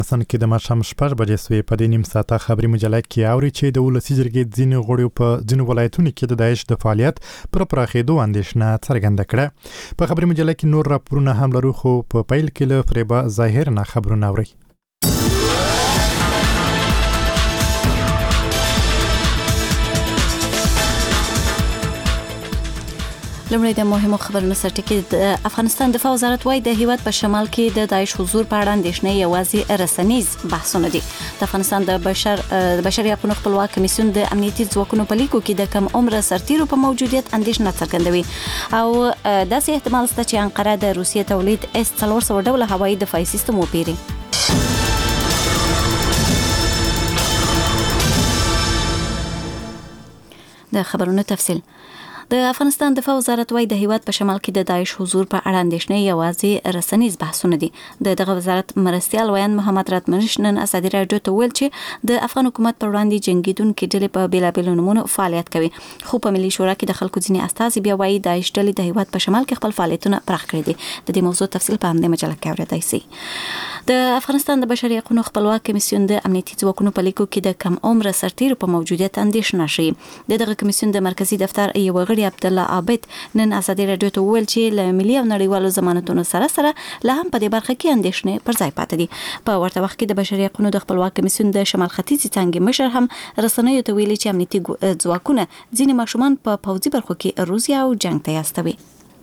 افغانستان کې د ماښام 6 بجې سوې په دې نیم ساعته خبري مجله کې اوري چې د ولسی جرګې ځینې غړي په ځینو ولایتونو کې د داعش د فعالیت پر پراخېدو اندېښنه څرګنده کړه. په خبري مجله کې نور راپورونه هم لرو، خو په پیل کې له فریبا ظاهر نه خبرونه اوري. لمړی د مهمو خبرونو سرټکی د افغانستان دفاع وزارت وايي د هیواد په شمال کې د داعش حضور په اړه اندېښنې یوازې رسنیز بحثونه دي. د افغانستان د بشري حقوقو خپلواک کمیسیون د امنیتي ځواکونو په لیکو کې د کم عمر سرتیرو په موجودیت اندېښنه څرګندوي او داسې احتمال شته چې انقره د روسیې تولید S-400 ډوله هوایي دفاعي سیستم وپیري. د خبرونو تفصیل. د افغانستان دفاع وزارت وايي د هیواد په شمال کې د داعش حضور په اړه اندېښنې یوازې رسنیز بحثونه دي. دغه وزارت مرستیال ویان محمد راتمنش نن ازادي راډیو ته ویل چې د افغان حکومت پر وړاندې جنگیدونکو ډلې په بیلابیلو نمونو فعالیت کوي، خو په ملي شورا کې د خلکو ځینې استازي بیا وايي داعش ډلې د هیواد په شمال کې خپل فعالیتونه پراخ کړي دي. د دې موضوع تفصیل په همدې مجله کې اورېدای شئ. د افغانستان د بشري حقوقو خپلواک کمیسیون د امنیتي ځواکونو په لیکو کې د کم عمر سرتیرو په موجودیت اندېښنه شي. دغه کمیسیون د مرکزی دفتر یو غړي عبد الله عابد نن ازادي راډیو ته ویل چې له ملي او نړیوالو ضمانتونو سره لا هم په دې برخه کې اندېښنې پر ځای پاتې دي. په ورته وخت کې د بشري حقوقو د خپلواک کمیسیون د شمال ختیځي څنګه مشر هم رسنیو ته ویلي چې امنیتي ځواکونه ځینې ماشومان په پوځي برخو کې روسیا او جنگ ته استوي.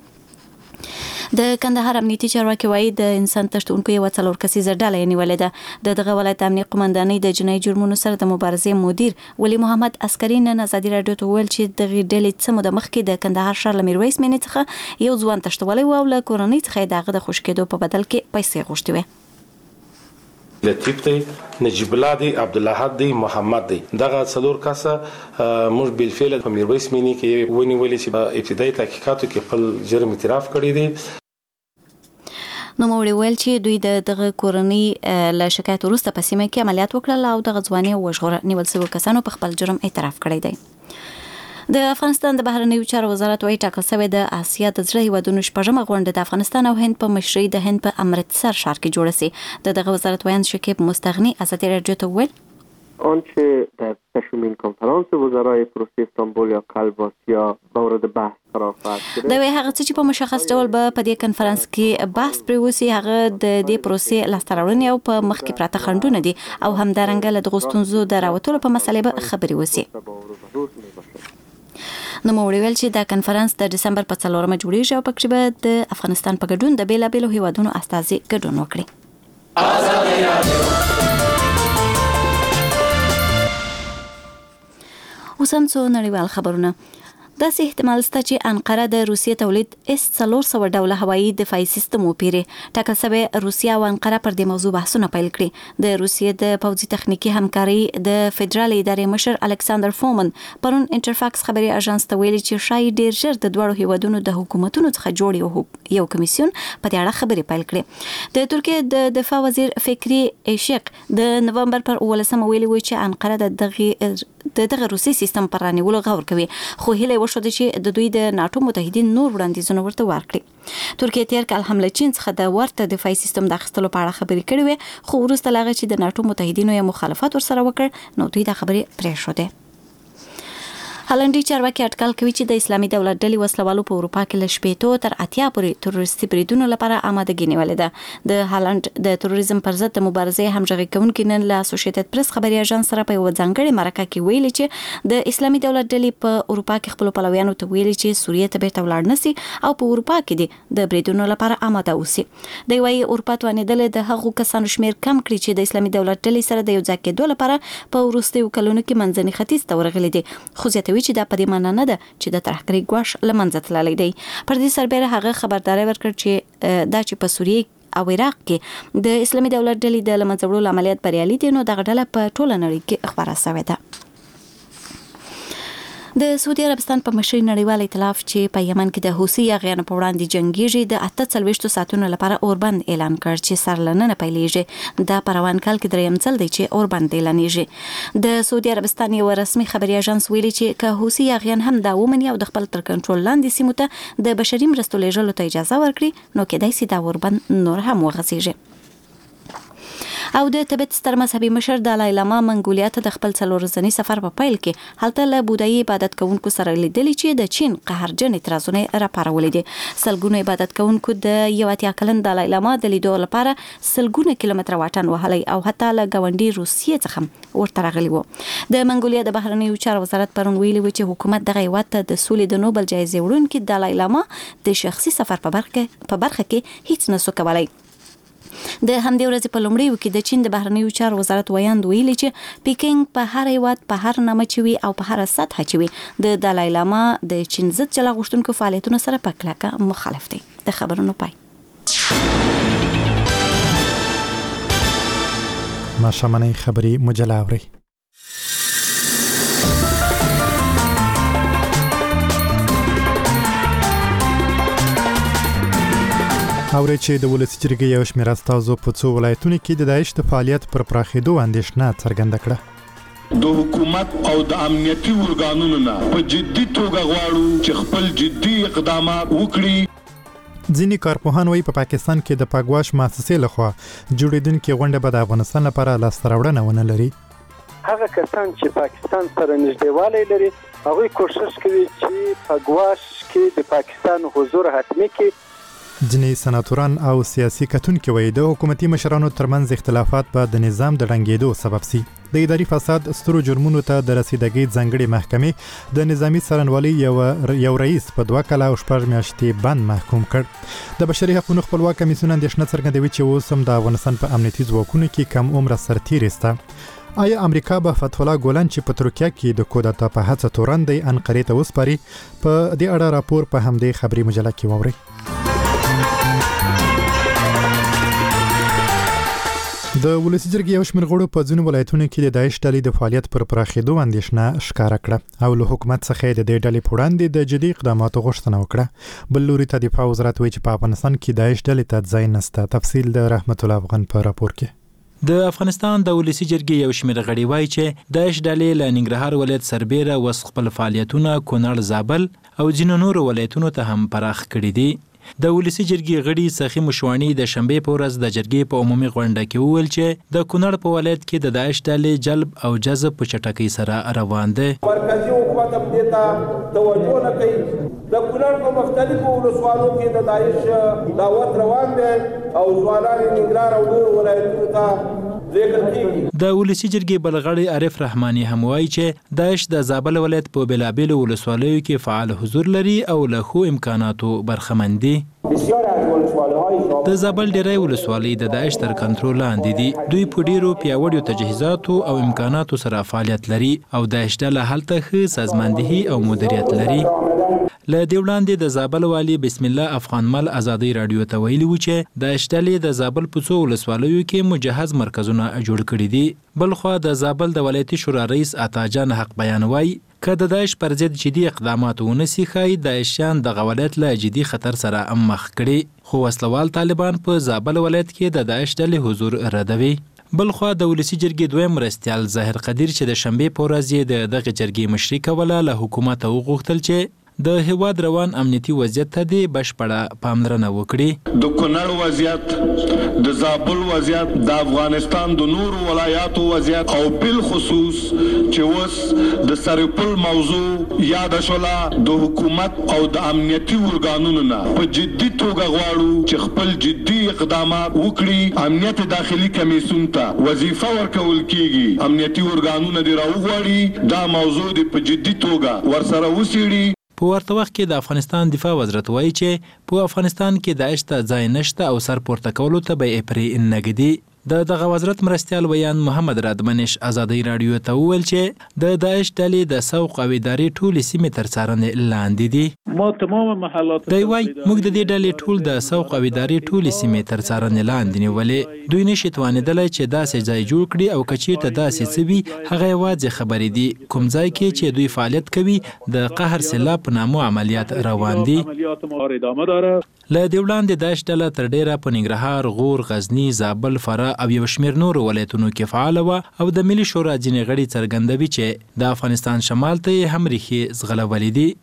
د کندهار امنیتي چارواکي وايي د انسان تښتونکو یو 4 کسیزه ډله نیولې ده. دغه ولایت امنیت قومندانۍ د جنایي جرمونو سره د مبارزې مدیر ولی محمد عسکري نن ازادي راډیو ته ویل چې د ډلې څه موده مخکې د کندهار ښار له میرویس مینې څخه یو ځوان تښتولی و او له کورنۍ څخه دغه د خوشکېدو په بدل کې پیسې غوښتي وي. لطیف دی، نجیب الله دی، عبدالله دی، محمد دی. دغه څلور کسه موږ بالفعل په میرویس مینې کې ونیولې چې په ابتدایي تحقیقاتو کې خپل جرم اعتراف کړی دی. نو موږ ویل چې دوی دغه کورنۍ له شکایت وروسته په سیمه کې عملیات وکړل او دغه ځواني وژغوره. نیول شوي کسانو په خپل جرم اعتراف کړی دی. د افغانستان د بهرنیو چارو وزارت وايي ټاکل شوی د آسیا د زړه هیوادونو شپږمه غونډه د افغانستان او هند په مشرۍ د هند په امرتسر ښار کې جوړه شي. دغه وزارت ویان شکیب مستغنی ازادي راډیو ته ویل آنچه در ششمین کنفرانس وزرای پروسه استانبول یا قلب آسیا مورد بحث قرار خواهد گرفت. دا وی هغه چې په مشخص ډول به په دې کنفرانس کې بحث پرې وشي هغه د دې پروسې لاسته راوړنې او په مخ کې پراته خنډونه دي او همدارنګه له دغو ستونزو د راوتلو په مسلې به خبرې وشي. نو موږ ویل چې دا کنفرانس د دسمبر په 4مه جوړیږي او پکې به د افغانستان په ګډون د بیلابیلو هیوادونو استازي ګډون وکړي. اوس هم څو نړیوال خبرونه. داسې احتمال شته چې انقره د روسیې تولید S-400 ډوله هوایي دفاعي سیستم وپیري. ټاکل شوی روسیا او انقره پر دې موضوع بحثونه پیل کړي. د روسیې د پوځي تخنیکي همکاري د فدرال ادارې مشر الکساندر فومن پرون انټرفاکس خبري اژانس ته ویلي چې شاید ډیر ژر د دوړو هیوادونو د حکومتونو څخه جوړ یو کمیسیون په دې اړه خبري پیل کړي. د ترکیې د دفاع وزیر فکری ایشق د نومبر پر 18 ویلي و چې انقره دغه روسي سیستم پر رانیولو غور کوي، خو هیله وشو چې د دوی د ناتو متحدین نور وړاندیزونه ورته ورکړي. ترکیه تیر کال هم له چین څخه د ورته دفاعي سیستم د اخیستلو په اړه خبرې کړې وې، خو وروسته لاغه چې د ناتو متحدینو یې مخالفت ورسره وکړ نو دوی دا خبرې پرېښودې. هالندي چارواکي اټکل کوي چې د اسلامي دولت ډلې وسلوالو په اروپا کې له 80 تر 80 پورې تروریستي بریدونو لپاره آمادګي نیولې ده. د هالند د تروریزم پر ضد د مبارزې همغږي کوونکي نن له اسوسییټډ پریس خبري اژانس سره په یو ځانګړي مرکه کې ویلي چې د اسلامي دولت ډلې په اروپا کې خپل پلویانو ته ویلي چې سوریه ته بیرته ولاړ نسی او په اروپا کې د بریدونو لپاره آماده اوسي. دوی وايي اروپا توانیدل د هغو کسانو شمیر کم کړي چې د اسلامي دولت ډلې سره د یو ځای کېدو لپاره په وروستیو کلونو کې منځني ختیځ ته ورغلي دي، خو زیاتوي چې دا په دې معنی نه ده چې د ترهګرۍ ګواښ له منځه تللی دی. پر دې سربېره هغه خبرداری ورکړ چې دا چې په سوریه او عراق کې د اسلامي دولت ډلې د له منځه وړلو عملیات بریالي دي نو دغه ډله په ټوله نړۍ کې خپره شوې ده. د سعودي عربستان په مشرۍ نړیوال ائتلاف چې په یمن کې د حوثي یاغیانو په وړاندې جنگیږي د 48 ساعتونو لپاره اوربند اعلان کړ چې سرلننه پیلېږي. دا په روان کال کې دریم ځل دی چې اوربند اعلانېږي. د سعودي عربستان یو رسمي خبري اژانس ویلي چې که حوثي یاغیان هم دا ومني او د خپل تر کنټرول لاندې سیمو ته د بشري مرستو لیږلو ته اجازه ورکړي نو کېدای شي دا اوربند نور هم وغځېږي. او د تبت ستر مذهبي مشر دالای لاما منګولیا ته د خپل 4 ورځني سفر په پیل کې هلته له بودایي عبادت کوونکو سره لیدل چې د چین قهرجن اعتراضونه راپارولې دي. سلګونه عبادت کوونکو د یو اتیا کلن دالای لاما د لیدو لپاره سلګونه کیلومتر واټن وهلی او حتی له ګاونډي روسیې څخه ورته راغلی وو. د منګولیا د بهرنیو چارو وزارت پرون ویلي و چې حکومت دغه هیواد ته د سولې د نوبل جایزې وړونکي دالای لاما د شخصي سفر په برخه کې هیڅ نسو کولای. د همدې ورځې په لومړیو کې د چین د بهرنیو چارو وزارت ویاند ویلي چې پیکینګ په هر هیواد په هر نامه چوي او په هر سطح چوي د دالای لاما د چین ضد چلا غوښتونکو فعالیتونو سره په کلکه مخالف دي. د خبرونو پای. ماشامنۍ خبري مجله اوري. اوري چې د ولسی جرګې یو شمېر استازو په څو ولایتونو کې د داعش د فعالیت پر پراخېدو اندېښنه څرګنده کړه. د حکومت او د امنیتي ورګانونو نه په جدي توګه غواړو چې خپل جدي اقدامات وکړي. ځینې کارپوهان وايي په پاکستان کې د پاګواش مؤسسې لخوا جوړېدونکې غونډه به د افغانستان لپاره لاسته راوړنه ونه لري. هغه کسان چې پاکستان سره نږدېوالی لري هغوی کوشش کوي چې پاګواش کې د پاکستان حضور حتمي کړي. ځینې سناتوران او سیاسي کتونکي وایي د حکومتي مشرانو ترمنځ اختلافات به د نظام د ړنګېدو سبب سي. د اداري فساد سترو جرمونو ته د رسیدګۍ ځانګړې محکمې د نظامی څارنوالۍ یو رئیس په 2 کاله او 6 میاشتې بند محکوم کړ. د بشري حقوقو خپلواک کمیسیون اندېښنه څرګندوي چې اوس هم د افغانستان په امنیتي ځواکونو کې کم عمره سرتیري سته. آیا امریکا به فتح الله ګولن چې په ترکیه کې د کودتا په هڅه تورن دی انقرې ته وسپاري؟ په دې اړه راپور په همدې خبري مجله کې واورئ. د ولسی جرګې یو شمېر غړو په ځینو ولایتونو کې د داعش ډلې د فعالیت پر پراخېدو اندېښنه ښکاره کړه او له حکومت څخه د دې ډلې په وړاندې د جدي اقداماتو غوښتنه وکړه. بل لوري ته دفاع وزارت وایي چې په افغانستان کې داعش ډلې ته ځای نشته. تفصیل د رحمت الله افغان په راپور کې. د افغانستان د ولسی جرګې یو شمېر غړي وایي چې داعش ډلې له ننګرهار ولایت سربېره وس خپل فعالیتونه کونړ، زابل او ځینو نورو ولایتونو ته هم پراخ کړي دي. د ولسی جرګې غړي سخي مشوانی د شنبه په ورځ د جرګې په عمومي غونډه کې وویل چې د کونړ په ولایت کې د داعش ډلې جلب او جذب په چټکۍ سره روان دي. مرکزی حکومت هم دې توجه نه کوي. د کونړ په مختلفو ولسوالو کې د داعش دعوت روان دي او ځوانان ننګرهار او نور ولایتونو ته ذکر کیږي. د ولسی جرګې بل غړي عارف رحماني هم وایي چې داعش د زابل ولایت په بلابل ولسوالیو کې فعال حضور لري او له خو امکاناتو برخمن دي. د زابل ډیری ولسوالۍ د داعش تر کنټرول لاندې دي. دوی په ډیرو پیاوړیو تجهیزاتو او امکاناتو سره فعالیت لري او داعش ډله هلته ښه سازماندهي او مدیریت لري. له دې وړاندې د زابل والی بسم الله افغان مل ازادي رادیو ته ویلي و چې داعش ډلې د زابل په څو ولسوالیو کې مجهز مرکزونه جوړ کړي دي. بلخوا د زابل د ولایتي شورا رئیس عطاجان حق بیانوي که د داعش پر ضد جدي اقدامات ونسي ښایي داعشیان د ولایت له جدي خطر سره مخ کړي. خو وسلوال طالبان په زابل ولایت کې د داعش ډلې حضور ردوي. بلخوا د ولسی جرګې دویم مرستیال ظاهر قدیر چې د شنبه په ورځ د دغه جرګې مشري کوله له حکومت وغوښتل چې د هیواد روان امنیتي وضعیت ته د بشپړه پاملرنه وکړي. د کونړ وضعیت، د زابل وضعیت، د افغانستان د نورو ولایاتو وضعیت او بل خصوص چې اوس د سرپل موضوع یاد شوله د حکومت او د امنیتي ورګانونو نه په جدي توګه غواړو چې خپل جدي اقدامات وکړي. امنیت داخلي کمیسیون ته وظیفه ورکول کیږي. امنیتي ورګانونه دی راوغواړي دا موضوع دی په جدي توګه ورسره وسیړي. په ورته وخت کې د افغانستان دفاع وزارت وایي چې په افغانستان کې داعش ته ځای نشته او سر پورته کولو ته به یې پرې نه ږدي. د دغه وزارت مرستیال ویان محمد رادمنش ازادي رادیو ته وویل چې د داعش ډلې د سوق او ادارې ټولې سیمې تر څارنې لاندې دي. ما تمام محلات دی وایي موږ د دې ډلې ټول د سوق او ادارې ټولې سیمې تر څارنې لاندې نیولې. دوی نشي توانېدلی چې داسې ځای جوړ کړي او که چېرته داسې څه وي هغه یوازې خبرې دي. کوم ځای کې چې دوی فعالیت کوي د قهر سیلاب په نامو عملیات روان دي. له دې وړاندې داعش ډله تر ډیره په ننګرهار، غور، غزني، زابل، فراه او یو شمېر نورو ولایتونو کې فعاله وه او د ملي شورا ځینې غړي څرګندوي چې د افغانستان شمال ته یې هم ریښې ځغلولې دي.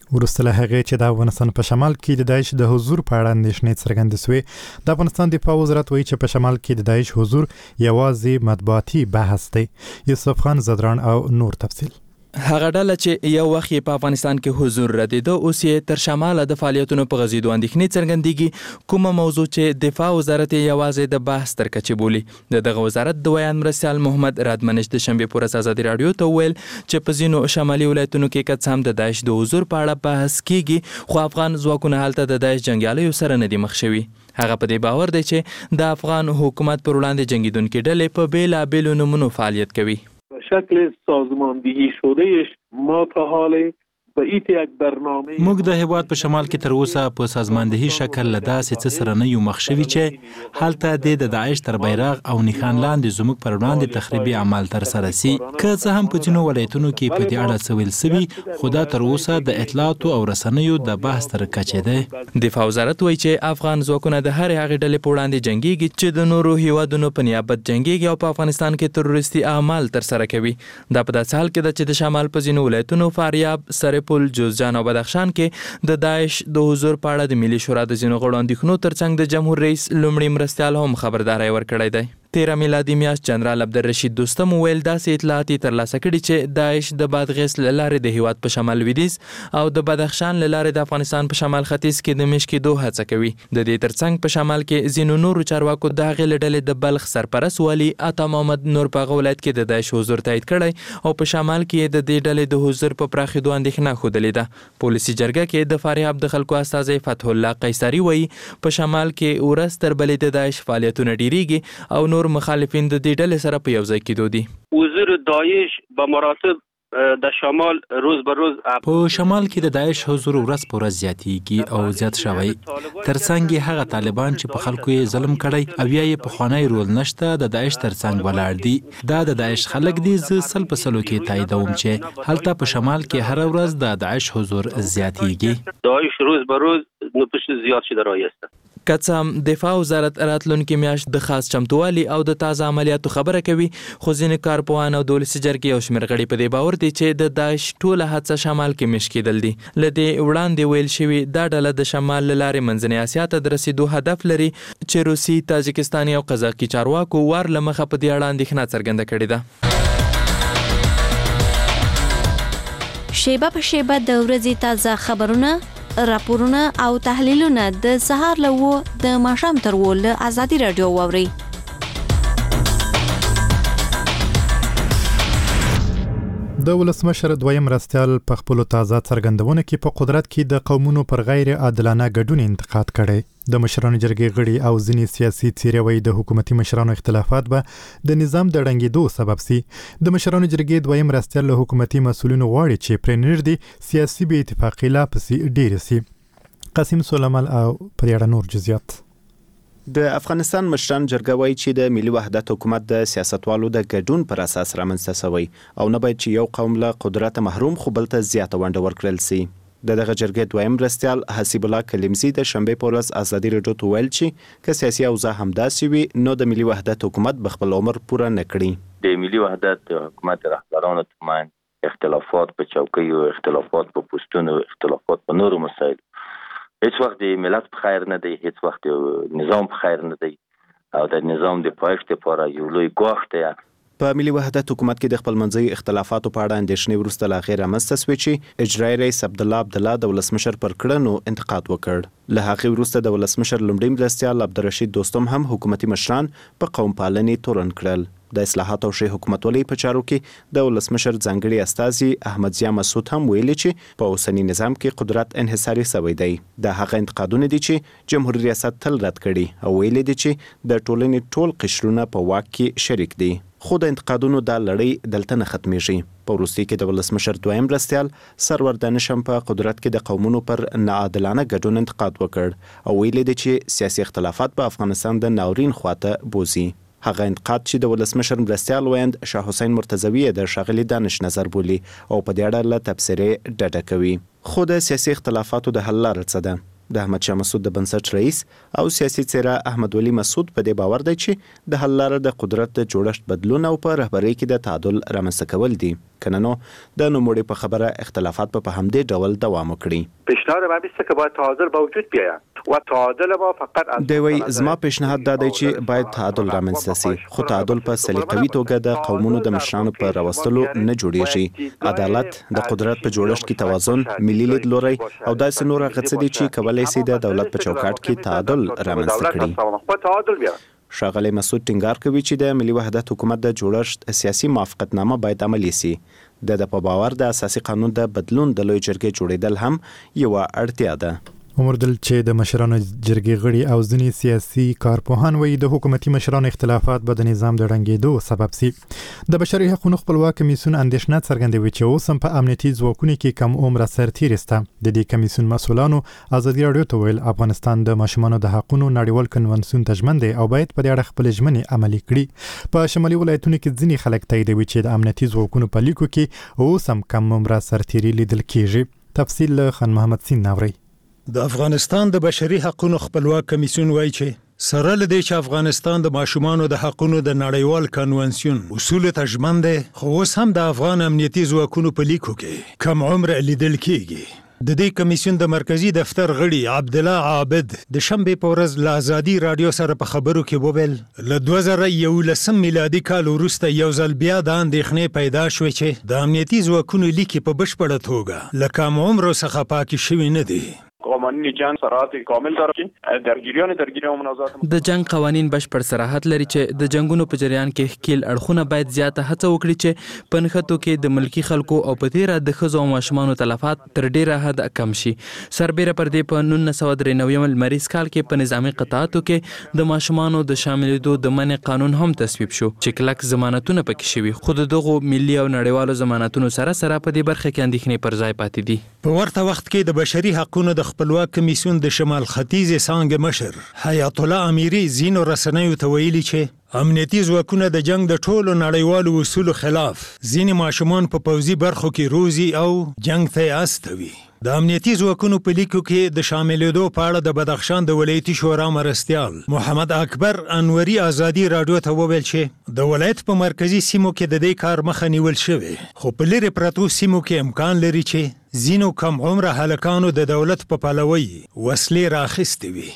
وروسته له هغې چې د افغانستان په شمال کې د داعش د حضور په اړه اندېښنې څرګندې سوې، د افغانستان دفاع وزارت وایي چې په شمال کې د داعش حضور یوازې مطبوعاتي بحث دی. یوسف خان زدران او نور تفصیل. هغه ډله چې یو وخت په افغانستان کې حضور ردیده اوس یې تر شماله د فعالیتونو په غزیدو اندېښنې څرګندېږي. کومه موضوع چې دفاع وزارت یوازې د بحث تر کچې بولي. دغه وزارت د ویان مرستیال محمد رادمنش د شنبې په ورځ ازادي راډیو ته وویل چې په ځینو شمالي ولایتونو کې که څه هم د داعش د حضور په اړه بحث کیږي، خو افغان ځواکونه هلته د داعش جنګیالیو سره نه دي مخ شوي. هغه په دې باور دی چې د افغان حکومت پر وړاندې جنګیدونکي ډلې په بېلابېلو نومونو فعالیت کوي. شکل سازماندهی شدهش ما تا حال به ایت یک برنامه موږ د هیواد په شمال کې تر اوسه په سازماندهی شکل له داسې څه سره نه یو مخ شوي چې هلته د داعش تر بیرغ او نښان لاندې زموږ پر وړاندې تخریبي اعمال ترسره سي. که څه هم په ځینو ولایتونو کې په دې اړه څه ویل سوي، خو دا تر اوسه د اطلاعاتو او رسنیو د بحث تر کچې دی. دفاع وزارت وایي چې افغان ځواکونه د هرې هغې ډلې په وړاندې جنګیږي چې د نورو هیوادونو په نیابت جنګیږي او په افغانستان کې تروریستي اعمال ترسره کوي. دا په داسې حال کې ده چې د شمال په ځینو ولایتونو فاریاب، سرپل، جوزجان او بدخشان کې د داعش د حضور په اړه د ملي شورا د ځینو غړو اندېښنو ترڅنګ د جمهور رئیس لومړي مرستیال هم خبرداری ورکړی دی. 13 میلادي میاشت جنرال عبدالرشید دوستم وویل داسې اطلاعات ترلاسه کړي چې داعش د بادغیس له لارې د هیواد په شمال لویدیځ او د بدخشان له لارې د افغانستان په شمال ختیځ کې د مېشت کېدو هڅه کوي. د دې ترڅنګ په شمال کې ځینو نورو چارواکو د هغې له ډلې د بلخ سرپرست والي عطا محمد نور په هغه ولایت کې د داعش حضور تایید کړی او په شمال کې د دې ډلې د حضور په پراخېدو اندېښنه ښودلې ده. پولیسي جرګه کې د فاریاب د خلکو استازی فتح الله قیصري وایي په شمال کې ورځ تر بلې د داعش فعالیتونه ډېرېږي او نور مخالفین د دې ډلې سره په یو ځای کېدو دي. حضور داعش به مراتب د شمال روز به روز په شمال کې د داعش حضور ورځ په ورځ زیاتېږي او زیات شوی. ترڅنګ یې هغه طالبان چې په خلکو یې ظلم کړی او یا یې پخوانی رول نشته د داعش ترڅنګ ولاړ دي. دا د داعش خلک دي. زه سل په سلو کې تاییدوم چې هلته په شمال کې هر ورځ د داعش حضور زیاتېږي. داعش روز به روز نفوذ زیات شده رایسته. که څه هم دفاع وزارت راتلونکي میاشت د خاص چمتووالي او د تازه عملیاتو خبره کوي، خو ځینې کارپوهان او د ولسي جرګې یو شمېر غړي په دې باور دي چې د داعش ټوله هڅه شمال کې مېشت کېدل دي. له دې وړاندې ویل شوي دا ډله د شمال له لارې منځنۍ اسیا ته د رسېدو هدف لري چې روسي، تاجکستاني او قزاقي چارواکو وار له مخه په دې اړه اندېښنه څرګنده کړې ده. شیبه په شیبه د ورځې تازه خبرونه، راپورونه او تحلیلونه د سهار له 9 د ماښام تر 10 له ازادي راډیو واورئ. د ولسمشر دویم مرستیال په خپلو تازه څرګندونو کې په قدرت کې د قومونو پر غیر عادلانه ګډون انتقاد کړی. د مشرانو جرګې غړي او ځینې سیاسي څیرې وایي د حکومتي مشرانو اختلافات به د نظام د ړنګېدو سبب سي. د مشرانو جرګې دویم مرستیال له حکومتي مسؤلینو غواړي چې پرې نږدې سیاسي بې اتفاقي لا پسې ډېرې سي. قاسم سلیمان او پر اړه نور جزئیات. د افغانستان مشران جرګه وایي چې د ملي وحدت حکومت د سیاستوالو د ګډون پر اساس رامنځته شوی او نه باید چې یو قوم له قدرت محروم خو بل ته زیاته ونډه ورکړل سي. دغه جرګې دویم مرستیال حسیب الله کلیمزی د شنبې په ورځ ازادي راډیو ته ویل چې که سیاسي اوضاع همداسې وي نو د ملي وحدت حکومت به خپل عمر پوره نه کړي. د ملي وحدت حکومت رهبرانو ترمنځ اختلافات په چوکیو، اختلافات په پوسټونو، اختلافات په نورو مسایلو هیڅ وخت د ملت په خیر نه دی، هیڅ وخت نظام په خیر نه دی او د نظام د پایښت لپاره یو لوی ګواښ دی. په ملي وحدت حکومت کې د خپلمنځي اختلافاتو په اړه اندېښنې وروسته لا غیر رامنځته شوې چې اجرایي رئیس عبدالله د ولسمشر پر کړنو انتقاد وکړ. له هغې وروسته د ولسمشر لومړي مرستیال عبدالرشید دوستم هم حکومتي مشران په قوم پالنې تورن کړل. د اصلاحات او ښې حکومتولۍ په چارو کې د ولسمشر ځانګړي استازي احمد ضیا مسعود هم ویلي چې په اوسني نظام کې قدرت انحصاري شوی دی. دا هغه انتقادونه دي چې جمهوریت ریاست تل رد کړي او ویلي دي چې د ټولنې ټول قشرونه په واک کې شریک دي. خو د انتقادونو دا لړۍ دلته نه ختمیږي. په وروستي کې د ولسمشر دویم مرستیال سرور دانشم په قدرت کې د قومونو پر ناعادلانه ګډون انتقاد وکړ او ویلي دي چې سیاسي اختلافات په افغانستان د ناورین خواته بوزي. هغه انتقاد چې د ولسمشر مرستیال ویند شاه حسین مرتضوی د ښاغلي دانش نظر بولي او په دې اړه له تبصرې ډډه کوي. خو د سیاسي اختلافاتو د حل لاره څه ده؟ د احمد شاه مسعود د بنسټ رئیس او سیاسي څیره احمد ولي مسعود په دې باور دی چې د حل لاره د قدرت د جوړښت بدلون او په رهبرۍ کې د تعادل رامنځته کول دي. کننو د نوموړي په خبره اختلافات په همدې ډول دوام وکړي. پیشنهاد ما بیسته که باید تعادل به وجود بیاید و تعادل ما فقط از دوی زما پیشنهاد دا دی چې باید تعادل رامنځته شي، خو تعادل په سلیقوي توګه د قومونو د مشرانو په راوستلو نه جوړیږي. عدالت، د قدرت په جوړښت کې توازن، ملي لیدلوری او داسې نور هغه څه دي چې کولی شي د دولت په چوکاټ کې تعادل رامنځته کړي. ښاغلی مسعود ټینګار کوي چې د ملي وحدت حکومت د جوړښت سیاسي موافقتنامه باید عملي شي. د په باور د اساسي قانون د بدلون د لوی جرګې جوړیدل هم یوه اړتیا ده. عمردل چې د مشرانو جرګې غړي او ځینې سیاسي کارپوهان وایي د حکومتي مشرانو اختلافات به د نظام د ړنګېدو سبب سي. د بشري حقوقو خپلواک کمیسیون اندېښنه څرګندوي چې اوس هم په امنیتي ځواکونو کې کم عمره سرتیري شته. د دې کمیسیون مسؤلانو ازادي راډیو ته ویل افغانستان د ماشومانو د حقوقو نړیوال کنونسیون ته ژمن دی او باید په دې اړه خپل ژمنې عملي کړي. په شمالي ولایتونو کې ځینې خلک تاییدوي چې د امنیتي ځواکونو په لیکو کې اوس هم کم عمره سرتیري لیدل کېږي. تفصیل له خان محمد سین ناوري. د افغانستان د بشري حقوقو خپلواک کمیسیون وایي چې سره له دې چې افغانستان د ماشومانو د حقوقو د نړیوال کنونسیون اصول ته ژمن دی، خو اوس هم د افغان امنیتي ځواکونو په لیکو کې کم عمر لیدل کېږي. د دې کمیسیون د مرکزی دفتر غړي عبدالله عابد د شنبې په ورځ له ازادي راډیو سره په خبرو کې وویل له 2011 میلادي کال وروسته یو ځل بیا د اندېښنې پیدا شوې چې د امنیتي ځواکونو لیکې په بشپړه توګه له کم عمرو څخه پاکې شوي نه دي. قوانین جنگ صراحت کامل داره چې درگیری او منازعات د جنگ قوانین بشپړ صراحت لري چې د جنگونو په جریان کې ښکیل اړخونه باید زیاته هڅه وکړي چې په نښتو کې د ملکی خلکو او په تیره د ښځو او ماشومانو تلفات تر ډیره حد کم شي. سربیره پر دې په 1993 لمریز کال کې په نظامی قطاعاتو کې د ماشومانو د شاملېدو د منع قانون هم تصویب شو چې کلک ضمانتونه پکې شوي، خو دغه ملي او نړیوالو ضمانتونو سره په دې برخه کې اندېښنې پر ځای پاتې دي. په ورته وخت کې د بشري حقوقو د خپلواک کمیسیون د شمال ختیځ څانګې مشر حیات الله امیری ځینو رسنیو ته ویلي چې امنیتي ځواکونه د جنگ د ټولو نړیوالو اصولو خلاف ځینې ماشومان په پوځي برخو کې روزي او جنگ ته استوي. د امنیتي ځواکونو په لیکو کې د شاملېدو په اړه د بدخشان د ولایتي شورا مرستیال محمد اکبر انوري ازادي راډیو ته وویل چې د ولایت په مرکزی سیمو کې د دې کار مخه نیول شوی، خو په لرې پرتو سیمو کې امکان لري چې ځینو کم عمره هلکانو د دولت په پلوی وسلې راخیستې وي.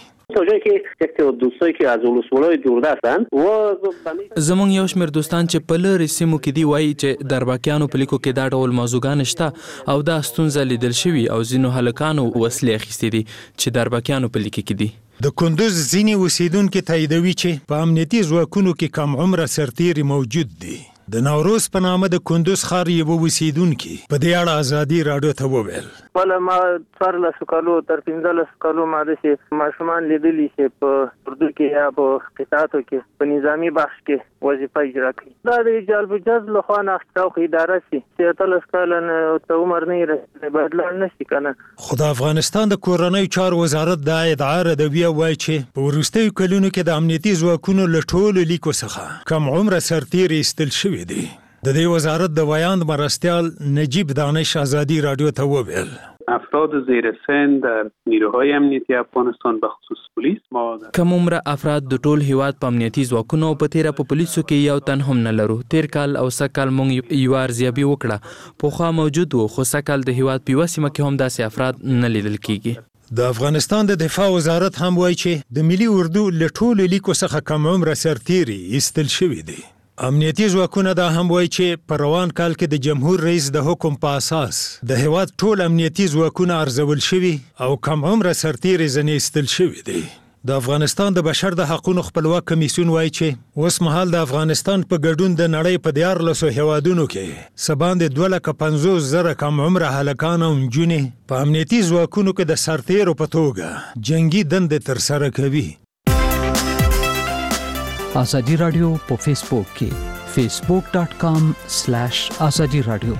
زمونږ یو شمېر دوستان چې په لرې سیمو کې دي وایي چې درباکیانو په لیکو کې دا ډول موضوعګان شته او دا ستونزه لیدل شوي او ځینو هلکانو وسلې اخیستې دي چې درباکیانو په لیکو کې دي. د کندوز ځینې اوسیدونکي تاییدوي چې په امنیتي ځواکونو کې کم عمره سرتیري موجود دي. د نوروز په نامه د کندوز ښار یو اوسیدونکي په دې اړه ازادي راډیو ته وویل بله ما 14 کالو تر 15 کالو ما داسې ماشومان لیدلي چې په اردو کې یا په قطاعاتو کې په نظامی بخش کې وظیفه اجرا کوي. دا د جلب جذب لخوا نه اخلاق اداره سي چې 13 کال ته عمر نه رسېدلی باید لاړ نه شي که نه. خو د افغانستان د کورنیو چارو وزارت دا ادعا ردوي او وایي چې په وروستیو کلونو کې د امنیتي ځواکونو له ټولو لیکو څخه کم عمره سرتیري ایستل شوي دي. د دې وزارت د ویاند مرستیال نجیب دانش ازادي راډیو ته وویل افراد زیر سن در نیروهای امنیتی افغانستان به خصوص پلیس ما کم عمره افراد د ټول هیواد په امنیتي ځواکونو په تیره په پولیسو کې یو تن هم نه لرو. تیر کال او سکال مونږ یو ارزیابي وکړه پوخا موجود وو، خو سکال د هیواد په یوه سیمه کې هم داسې افراد نه لیدل کیږي. د افغانستان د دفاع وزارت هم وایي چې د ملي اردو له ټولو لیکو څخه کم عمره سرتیري ایستل شوي دي. امنیتي ځواکونه دا هم وایي چې په روان کال کې د جمهور رئیس د حکم په اساس د هیواد ټول امنیتي ځواکونه ارزول شوي او کم عمره سرتیري ځنې ایستل شوي دي. د افغانستان د بشر د حقوقو خپلواک کمیسیون وایي چې اوس مهال د افغانستان په ګډون د نړۍ په 14 هیوادونو کې څه باندې 250,000 کم عمره هلکان او نجونې په امنیتي ځواکونو کې د سرتیرو په توګه جنگي دندې ترسره کوي. ازادي راډیو په فیسبوک کې facebook.com/ازادي راډیو.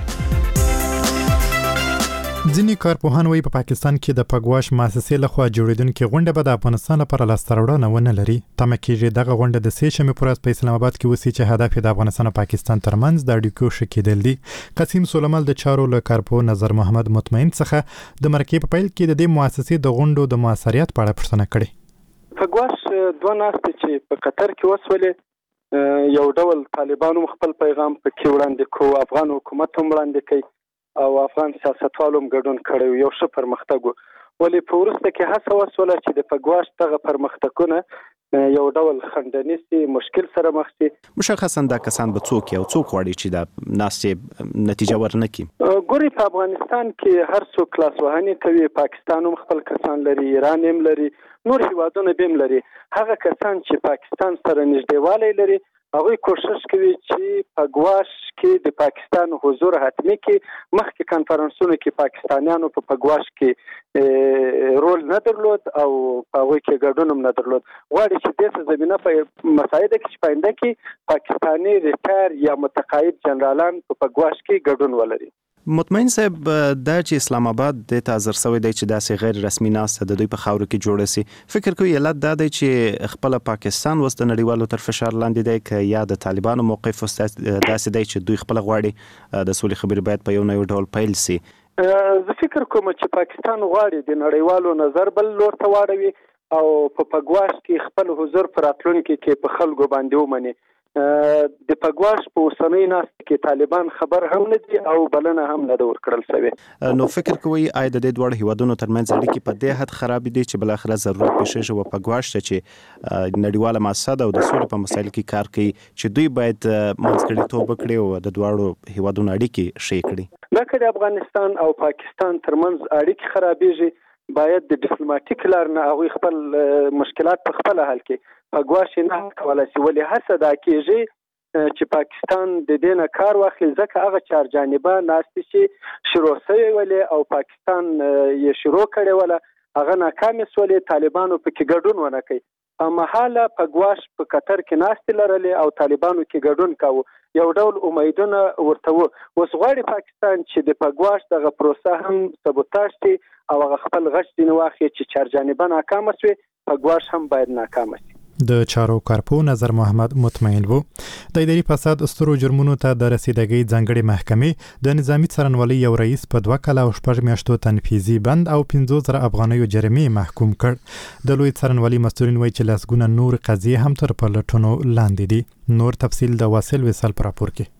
ځینې کارپوهان وایي په پاکستان کې د پګواش مؤسسې لخوا جوړېدونکې غونډه به د افغانستان لپاره لاسته راوړنه ونه لري. تمه کېږي دغه غونډه د 3 شنبې په ورځ په اسلام آباد کې وسي چې هدف یې د افغانستان او پاکستان ترمنځ د اړیکو ښه کېدل دي. قاسم سلیمال د چارو له کارپوه نظر محمد مطمئن څخه د مرکې په پیل کې د دې مؤسسې د غونډو د موثریت په اړه پوښتنه کړې. پګواش دوه ناستې چې په قطر کې وسولې یو ډول طالبانو خپل پیغام پکې وړاندې کو، افغان حکومت هم وړاندې کوي او افغان سیاستوالو هم ګډون کړی، یو ښه پرمختګ و. ولې په وروسته کې هڅه وسوله چې د پګواش دغه پرمختګونه یو ډول خندنیسي مشکل سره مخ شي. مشخصا دا کسان به څوک یو څوک غواړي چې دا ناستې نتیجه ورنکړي؟ ګوري په افغانستان کې هر څوک لاس وهنې کوي، پاکستان هم خپل کسان لري، ایران هم لري، نور هیوادونه به هم لري. هغه کسان چې پاکستان سره نږدېوالی لري هغوی کوشش کوي چې پګواش کې د پاکستان حضور حتمي کې مخکې کنفرانسونو کې پاکستانیانو په پګواش کې رول نه درلود او په هغوی کې ګډون هم نه درلود. غواړي چې دې زمینه په مسایده کې چې په آینده کې پاکستاني ریټایر یا متقاعد جنرالان په پګواش کې ګډون ولري. مطمئن صاحب دا چې اسلام آباد د تازر سوی دی چې داسې غیر رسمي ناسته د دوی په خاورو کې جوړه سي، فکر کوي علت دا دی چې خپل پاکستان وس د نړیوالو تر فشار لاندې دی که یا د طالبانو موقف داسې دی چې دوی خپل غواړي د سولې خبرې باید په یو نه یو ډول پیل سي؟ زه فکر کوم چې پاکستان غواړي د نړیوالو نظر بل لور ته واړوي او په پګواش کې خپل حضور پر راتلونکي کې په خلکو باندې ومني. د پګواش په اوسنۍ ناستې کې طالبان خبر هم نه دي او بلنه هم نه ده ورکړل شوې. نو فکر کوئ آیا د دې دواړو هیوادونو ترمنځ اړیکې په دې حد خراب دي چې بالاخره ضرورت پېښیږي و پګواش ته چې نړیواله مؤسسه ده او د سولې په مسایلو کې کار کوي چې دوی باید منځګړیتوب وکړي او د دواړو هیوادونو اړیکې ښې کړي؟ نه که د افغانستان او پاکستان ترمنځ اړیکې خرابېږي باید د ډیپلوماټیک لار نه هغوی خپل مشکلات په خپله حل کړي. پګواش نه کولی شي، ولې هڅه دا کېږي چې پاکستان د دې نه کار واخلي ځکه هغه چار جانبه ناستې چې شروع شوې ولې او پاکستان یې شروع کړې وله هغه ناکامې سولې، طالبانو پکې ګډون ونه کوي. هممهاله پګواش په قطر کې ناستې لرلې او طالبانو کې ګډون کاوه، یو ډول امیدونه ورته و. اوس غواړي پاکستان چې د پګواش دغه پروسه هم سبوتاژ شي او هغه خپل غچ ځینې واخلي چې چار جانبه ناکامه شوې، پګواش هم باید ناکامه شي. د چارو کارپو نظر محمد مطمئن وو. د اداري فساد سترو جرمونو ته د رسیدګۍ ځانګړې محکمې د نظامی څارنوالۍ یو رئیس په 2 کاله او 6 میاشتو تنفیذي بند او 15,000 افغانیو جریمې محکوم کړ. د لوی څارنوالۍ مسؤلین وایي چې لسګونه نور قضیې هم تر پلټنو لاندې دي. نور تفصیل د واصل وصال پر راپور کې.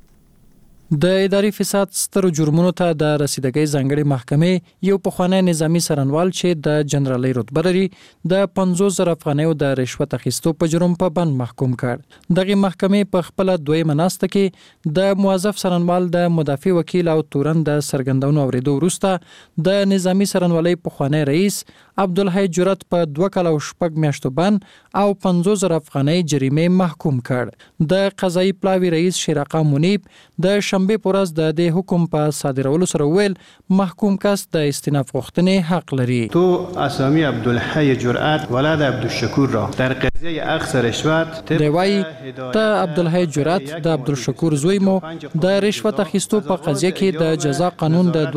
د اداري فساد سترو جرمونو ته د رسیدګۍ ځانګړې محکمې یو پخوانی نظامی څارنوال چې د جنرالۍ رتبه لري د 50,000 افغانیو د رشوت اخیستو په جرم په بند محکوم کړ. دغه محکمې په خپل دویمه ناسته کې د موظف څارنوال د مدافع وکیل او تورن د سرګندونو اوریدو وروسته د نظامی څارنوالۍ پخوانی رئیس عبدالحی جرأت په 2 کاله او 6 میاشتو بند او 50,000 افغانۍ جریمې محکوم کړ. د قضایي پلاوي رئیس شیراقه منیب د شنبه پر ورځ د دې حکم په صادرولو سره ویل محکوم کس د استئناف غوښتنې حق لري. تو اسامی عبدالحی جرأت ولد عبدالشکور را در قضیه اخذ رشوت دی وایي ته عبدالحی جرأت د عبدالشکور زوی مو د رشوت اخیستو په قضیه کې د جزا قانون د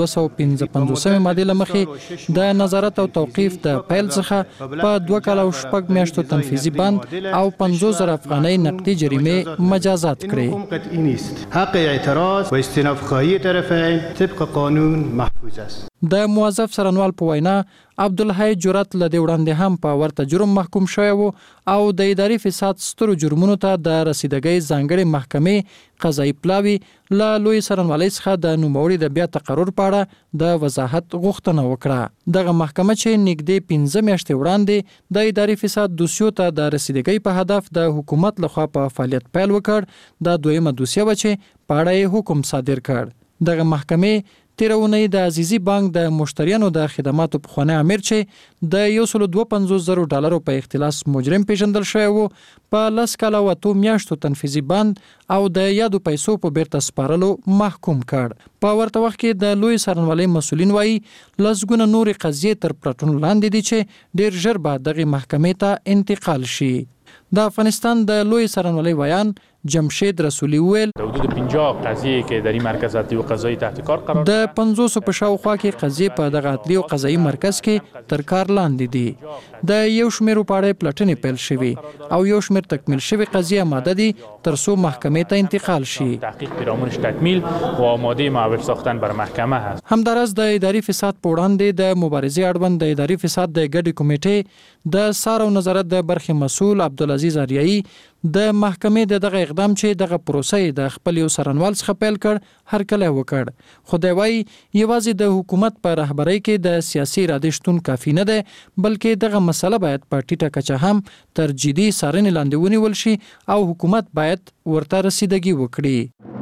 255 ماده لمخې د نظارت او توقیف د پیل څخه په 2 کاله او 6 میاشتو تنفیذي بند او 50,000 افغانۍ نقدي جریمې مجازات کړې. حق اعتراض و استئناف خواهی طرفین طبق قانون محفوظ است. د موظف څارنوال په وینا عبدالحی جرأت له دې وړاندې هم په ورته جرم محکوم شوی و او د اداري فساد سترو جرمونو ته د رسیدګۍ ځانګړې محکمې قضایي پلاوي له لوی څارنوالۍ څخه د نوموړي د بیا تقرر په اړه د وضاحت غوښتنه وکړه. دغه محکمه چې نږدې 15 میاشتې وړاندې د اداري فساد دوسیو ته د رسیدګۍ په هدف د حکومت لخوا په فعالیت پیل وکړ، دا دویمه دوسیه و چې په اړه یې حکم صادر کړ. دغه محکمې تیرونی د عزیزي بانک د مشتریانو د خدماتو پخوانی امیر چې د $152,000 په اختلاس مجرم پیژندل شوی وو په 10 کاله او 2 میاشتو تنفیذي بند او د یادو پیسو په بیرته سپارلو محکوم کړ. په ورته وخت کې د لوی څارنوالۍ مسؤلین وایي لسګونه نورې قضیې تر پلټنو لاندې دي چې ډیر ژر به دغه محکمې ته انتقال شي. د افغانستان د لوی څارنوالۍ ویان جمشید رسولی ویل د حدود 50 قضیه کې در این مرکز عدلی و قضایی تحت کار قرار د 500 په شاوخوا کې قضیې په دغه عدلی او قضایی مرکز کې تر کار لاندې دي. د یو شمېر په اړه پلټنې پیل شوې او یو شمېر تکمیل شوې قضیې آماده دي تر څو محکمې ته انتقال شي. تحقیق پیرامونش تکمیل و آماده معول ساختن بر محکمه هست. همدارس د اداري فساد په وړاندې د مبارزې اړوند د اداري فساد د ګډې کمیټې د څار او نظارت د برخې مسؤل عبدالعزیز اریایی د محکمې د دغه اقدام چې دغه پروسه د خپل یو سرنوال څخه پیل کړ هر کله وکړ. خو دی وايي یوازې د حکومت په رهبرۍ کې د سیاسي ارادې شتون کافي نه دی، بلکې دغه مسله باید په ټیټه کچه هم تر جدي څارنې لاندې ونیول شي او حکومت باید ورته رسیدګي وکړي.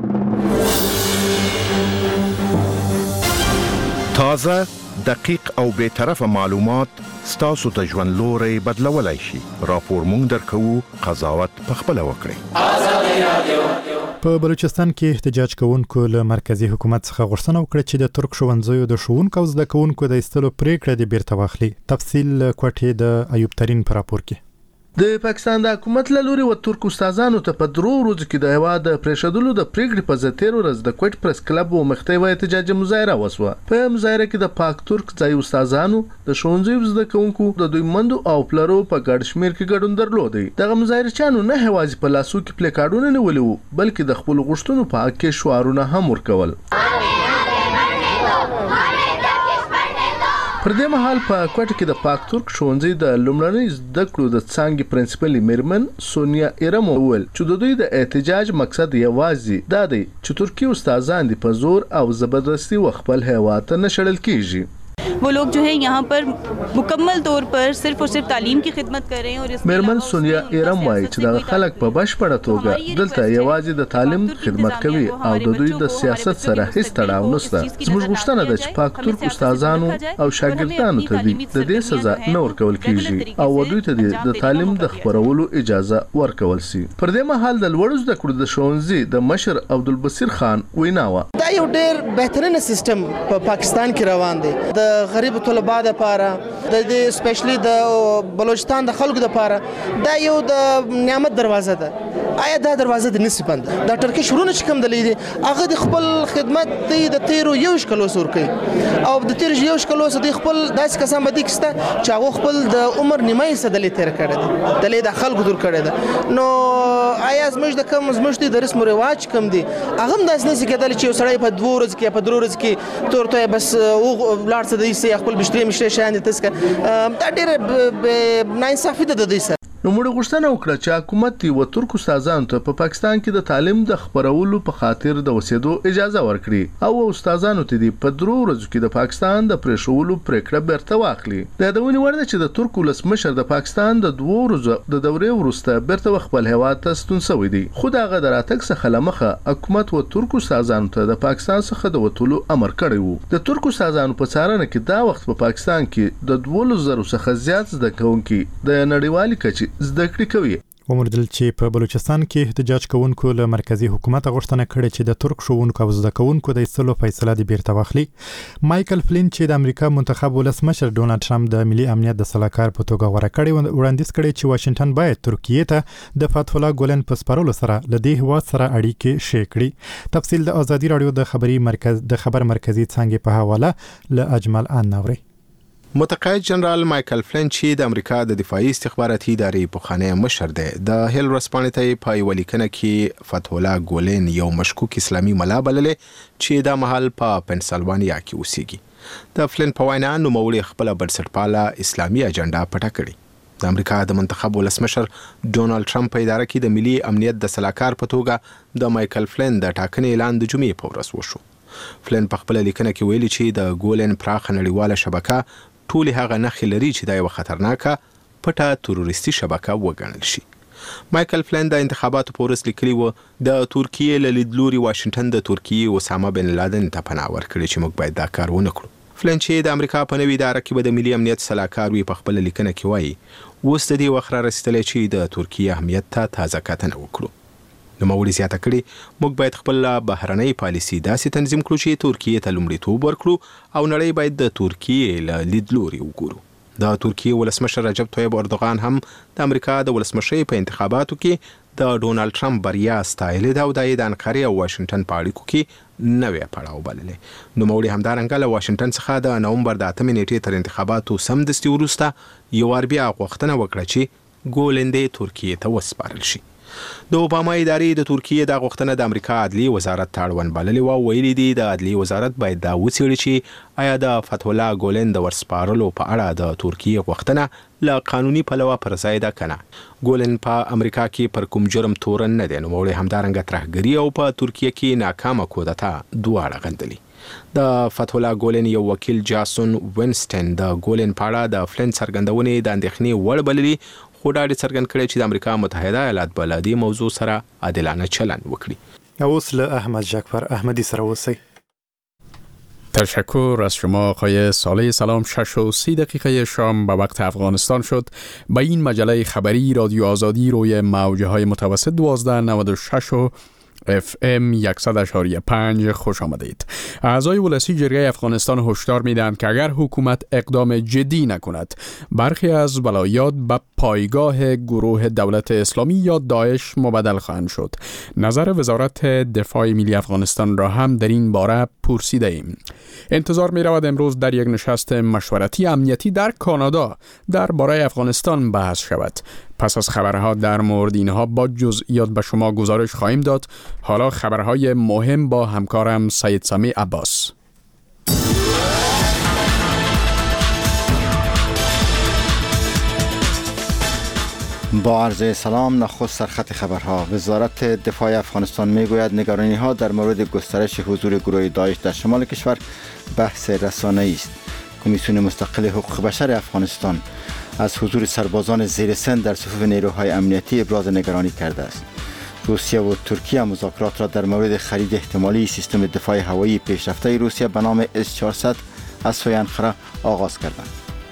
تازه، دقیق او بے طرفه معلومات ستاسو ته ژوند لوري بدلولای شي. راپور مونږ درکوو، قضاوت پخپله وکړئ. په بلوچستان کې احتجاج کوونکو له مرکزی حکومت څخه غوښتنه وکړه چې د ترک ښوونځیو د ښوونکو او زده کوونکو د ایستلو پریکړه د بیرته واخلي. تفصیل کوټې د ایوب ترین پر راپور کې. د پاکستان د حکومت له لوري و ترک استادانو ته په درو ورځو کې د هیواد د پریښودلو د پریکړې په ضد تیر ورځ د کوټ پریس کلب و مختوی احتجاجي مظاهره وسوه. په مظاهره کې د پاک ترک ځای استادانو د ښوونځیو زده کوونکو د دوی مندو او پلرو په ګډ شمیر کې ګډون درلودي. دغه مظاهرچیانو نه هوازي په لاسو کې پلیکارډونه نیولي وو، بلکې د خپل غوښتنو په حق کې شعارونه هم ورکول. پر دې مهال په کوټه کې د پاک ترک ښوونځي د لومړنۍ زده کړو د څانګې پرنسپلې میرمن سونیا ایرم وویل چې د دوی د احتجاج مقصد یوازې دا دی چې ترکی استادان دي په زور او زبردستي و خپل هیواد ته نه شړل کیږي. वो लोग जो है यहाँ पर मुकम्मल तौर पर सिर्फ और सिर्फ तालीम की खिदमत कर रहे हैं और इसमें मेरमन सोनिया एरम वाई چې د خلک په بشپړه توګه دلته یوازې د تعلیم خدمت کوي او د دوی د سیاست سره هیڅ تړاو نشته. زموږ غوښتنه ده چې پاک ترک استادانو او شاګردانو ته د دې سزا نه ورکول کیږي او دوی ته د تعلیم د خپرولو اجازه ورکول شي. پر دې مهال د لوړو زده کړو د ښوونځي د مشر عبدالبصیر خان وینا و دا یو ډېر بهترین سیستم په پاکستان کې روان دی. د غریب طلبه لپاره د سپیشلی د بلوچستان د خلکو لپاره دا یو د نعمت دروازه ده. آیا دا دروازه د نسی بند د ترکی شروع چې کوم دلی دي هغه د خپل خدمت د تیرو یو شکلو سور کوي او د تیر یو شکلو د خپل داس کسان باندې کسته چې هغه خپل د عمر نیمه سه دلی تیر کړی دی دلی د خلکو دور کړی دی. نو آیا زموږ د کم زموږ د رسم او رواج کم دي هغه هم داس نسی کېدل چې سړی په 2 ورځې کې په 3 ورځې کې تورته بس او لاړ څه دی سه خپل بشتري مشته شان دي تاسو دا ډېر ناانصافي ده د دې سره. نو موږ غوښتنه وکړه چې حکومت و ترک استادانو ته په پاکستان کې د تعلیم د خپرولو په خاطر د وسیدو اجازه ورکړي او استادانو ته په 3 ورځو کې د پاکستان د پریښولو پریکړه بیرته واخلي. دا د ونی ورده چې د ترک ولسمشر د پاکستان د 2 ورځو د دورې وروسته بیرته خپل هیواد ته ستون شوی دی. خو دا غ دراتک څخه لمخه حکومت و ترک استادانو ته د پاکستان څخه د وټولو امر کړی وو. د ترک استادانو په څارنه کې دا وخت په پاکستان کې د 2000 څخه زیات زده کوونکي د نړیوالي کچې زده کړې کوي. ومردل چې په بلوچستان کې احتجاج کوونکو له مرکزی حکومت غوښتنه کړې چې د ترک ښوونکو او زده کوونکو د ایستلو فیصله د بیرته واخلي. مایکل فلین چې د امریکا منتخب ولسمشر ډونالد ټرمپ د ملي امنیت د سلاکار په توګه غوړه کړی وړاندیز کړی چې واشنگټن باید ترکیه ته د فتح الله ګولن په سپارلو سره له دې هیواد سره اړیکې شې کړي. تفصیل د ازادي رادیو د خبر مرکزی څنګه په حواله له اجمل ان نوري. متقاعد جنرال مایکل فلین چې د امریکا د دفاعي استخباراتي ادارې پخوانی مشر دی د هیل ورسپانې ته په ولیکنه کې فتح الله ګولن یو مشکوک اسلامي ملا بللې چې د محل په پنسلوانیا کې اوسېږي. د فلین په وینا نوموړي خپل بنسټپاله اسلامي اجنډا پټه کړې. د امریکا د منتخب ولسمشر ډونالد ټرمپ په اداره کې د ملي امنیت د سلاکار په توګه د مایکل فلین د ټاکنې اعلان د جمعې په ورځ وشو. فلین په خپل لیکنه کې ویلي چې د ګولن پراخ نړیواله شبکه ټول هغه نښې لري چې دا یو خطرناکه پټه تروریستي شبکه وګڼل شي. مایکل فلین د انتخاباتو په ورځ لیکلي و د ترکیې له لیدلوري واشنگټن د ترکیې اسامه بن لادن ته پناه ورکړي چې موږ باید دا کار ونه کړو. فلین چې د امریکا په نوې اداره کې به د ملي امنیت سلاکار وي په خپل لیکنه کې وایي اوس د دې وخت را رسیدلی چې د ترکیې اهمیت ته تازه کتنه وکړو. نوموړي زیاته کړي موږ باید خپل بهرنۍ پالیسي داسې تنظیم کړو چې ترکیې ته لومړیتوب ورکړو او نړۍ باید د ترکیې له لیدلوري وګورو. د ترکیې ولسمشر رجب طیب اردوغان هم د امریکا د ولسمشۍ په انتخاباتو کې د ډونالد ټرمپ بریا ستایلې ده او د انقرې او واشنگټن په اړیکو کې نوې پړاو بللې. نوموړي همدارنګه له واشنگټن څخه د نومبر د 8 نیټې تر انتخاباتو سمدستي وروسته یو بیا غوښتنه وکړه چې ګولن د ترکیې ته وسپارل شي. د اوباما ادارې د ترکیه د غوښتنه د امریکا عدلی وزارت ته اړوند بللې و، ویلي دي د عدلی وزارت باید دا وڅېړي چې آیا د فتح الله ګولن د ورسپارلو په اړه د ترکیه غوښتنه له قانوني پلوه پر ځای ده کنه. ګولن په امریکا کې پر کوم جرم تورن نه دی، نوموړی همدارنګه ترهګري او په ترکیه کې ناکامه کودتا دواړه غندلي. د فتح الله ګولن یو وکیل جاسون وینسټن د ګولن په اړه د فلنټ څرګندونې د اندېښنې وړ بللي، خو ډاډ څرګند کړی چې د امریکا متحده ایالات به له دې موضوع سره عادلانه چلند وکړي. اوس له احمد جعفر احمدی سره اوسئ. تشکر از شما آقای صالح. سلام. 6:30 شام به وقت افغانستان شد. به این مجله خبری رادیو آزادی روی موجه های متوسط 1296 و FM 100.5 خوش آمدید. اعضای ولسی جرگه افغانستان هشدار میدهند که اگر حکومت اقدام جدی نکند برخی از ولایات به پایگاه گروه دولت اسلامی یا داعش مبدل خواهند شد. نظر وزارت دفاع ملی افغانستان را هم در این باره پرسیده ایم. انتظار می رود امروز در یک نشست مشورتی امنیتی در کانادا درباره افغانستان بحث شود. پس از خبرها در مورد اینها با جزئیات به شما گزارش خواهیم داد. حالا خبرهای مهم با همکارم سید سامی عباس. با عرض سلام. نخست سرخط خبرها. وزارت دفاع افغانستان میگوید نگرانی ها در مورد گسترش حضور گروه داعش در شمال کشور بحث رسانه‌ای است. کمیسیون مستقل حقوق بشر افغانستان از حضور سربازان زیر سن در صفوف نیروهای امنیتی ابراز نگرانی کرده است. روسیه و ترکیه مذاکرات را در مورد خرید احتمالی سیستم دفاع هوایی پیشرفته روسیه به نام S-400 از سوی انقره آغاز کردند.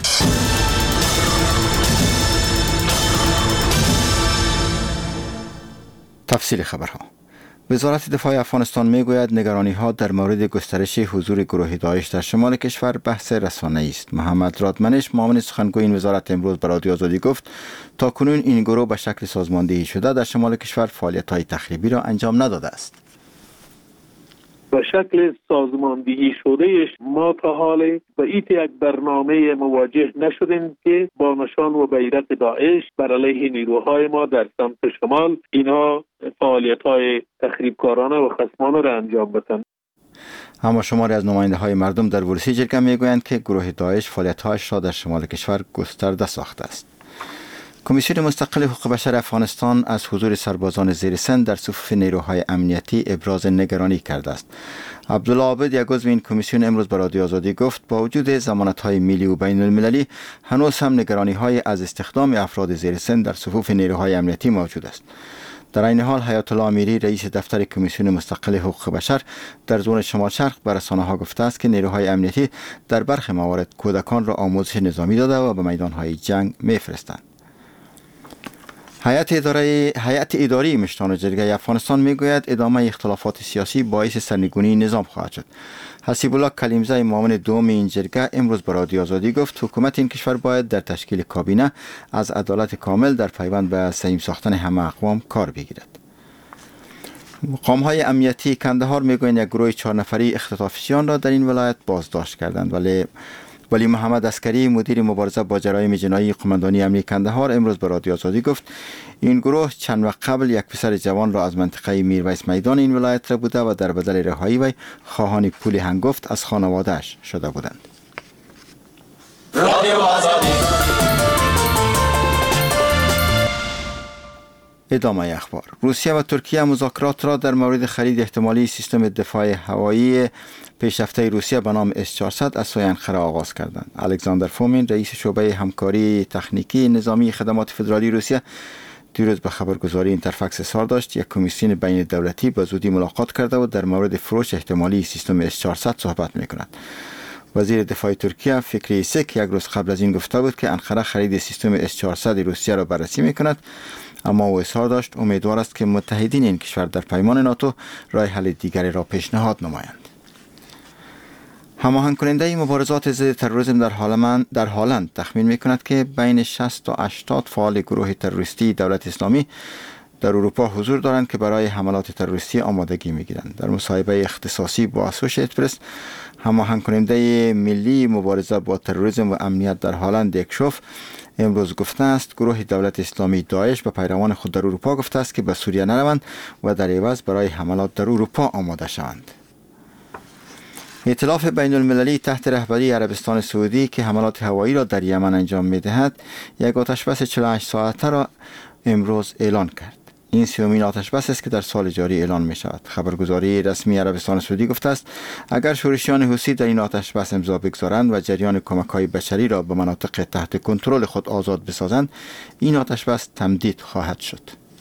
تفصیل خبرها. وزارت دفاع افغانستان میگوید نگرانی‌ها در مورد گسترش حضور گروه داعش در شمال کشور بحث رسانه‌ای است. محمد رادمنش معاون سخنگوی این وزارت امروز به رادیو آزادی گفت تاکنون این گروه به شکل سازماندهی شده در شمال کشور فعالیت‌های تخریبی را انجام نداده است. به شکل سازماندهی شدهش ما تا حال به یک برنامه مواجه نشدیم که با نشان و بیرق داعش بر علیه نیروهای ما در سمت شمال اینها فعالیت‌های تخریبکارانه و خصمانه را انجام بدن. اما شماری از نماینده‌های مردم در ورسی جرگه میگویند که گروه داعش فعالیت‌هایش را در شمال کشور گسترده ساخته است. کمیسیون مستقل حقوق بشر افغانستان از حضور سربازان زیر سن در صفوف نیروهای امنیتی ابراز نگرانی کرده است. عبدالله عابد یک عضو این کمیسیون امروز به رادیو آزادی گفت با وجود ضمانت‌های ملی و بین المللی هنوز هم نگرانی‌های از استخدام افراد زیر سن در صفوف نیروهای امنیتی موجود است. در این حال حیات الله امیری رئیس دفتر کمیسیون مستقل حقوق بشر در زون شمال شرق به رسانه‌ها گفته است که نیروهای امنیتی در برخی موارد کودکان را آموزش نظامی داده و به میدان‌های جنگ می‌فرستند. هیئت اداری مشتان جرگه افغانستان میگوید ادامه اختلافات سیاسی باعث سرنگونی نظام خواهد شد. حسیب الله کلیمزی معاون دوم این جرگه امروز به رادیو آزادی گفت حکومت این کشور باید در تشکیل کابینه از عدالت کامل در پیوند به سهیم ساختن همه اقوام کار بگیرد. مقام‌های امنیتی کندهار میگویند یک گروه 4 نفری اختطافیان را در این ولایت بازداشت کردند، ولی محمد عسکری مدیر مبارزه با جرایم جنایی قماندانی امنیتی کندهار امروز به رادیو آزادی گفت این گروه چند وقت قبل یک پسر جوان را از منطقه میرویس میدان این ولایت را بوده و در بدل رهایی وی خواهان پول هنگفت از خانواده‌اش شده بودند. رادیو آزادی. ادامه اخبار. روسیه و ترکیه مذاکرات را در مورد خرید احتمالی سیستم دفاع هوایی پیشرفته روسیه به نام S-400 از سوی انقره آغاز کردند. الکساندر فومین رئیس شعبه همکاری تکنیکی نظامی خدمات فدرالی روسیه دیروز به خبرگزاری اینترفکس اظهار داشت یک کمیسیون بین دولتی به زودی ملاقات کرده و در مورد فروش احتمالی سیستم S-400 صحبت می‌کند. وزیر دفاع ترکیه فکری سک یک روز قبل از این گفته بود که انقره خرید سیستم S-400 روسیه را بررسی می‌کند، اما او اظهار داشت امیدوار است که متحدین این کشور در پیمان ناتو راه حل دیگری را پیشنهاد نمایند. هماهنگ کننده مبارزات ضد تروریسم در هالند تخمین می‌کند که بین 60 تا 80 فعال گروه تروریستی دولت اسلامی در اروپا حضور دارند که برای حملات تروریستی آمادگی می‌گیرند. در مصاحبه اختصاصی با اسوشییت پرس هماهنگ کننده ملی مبارزه با تروریسم و امنیت در هالند یکشوف امروز گفته است گروه دولت اسلامی داعش به پیروان خود در اروپا گفته است که به سوریه نروند و در عوض برای حملات در اروپا آماده شوند. ائتلاف بین المللی تحت رهبری عربستان سعودی که حملات هوایی را در یمن انجام می‌دهد، یک آتشبس 48 ساعته را امروز اعلان کرد. این سومین آتشبس است که در سال جاری اعلان می شود. خبرگزاری رسمی عربستان سعودی گفته است اگر شورشیان حوثی در این آتشبس امضا بگذارند و جریان کمک‌های بشری را به مناطق تحت کنترل خود آزاد بسازند، این آتشبس تمدید خواهد شد.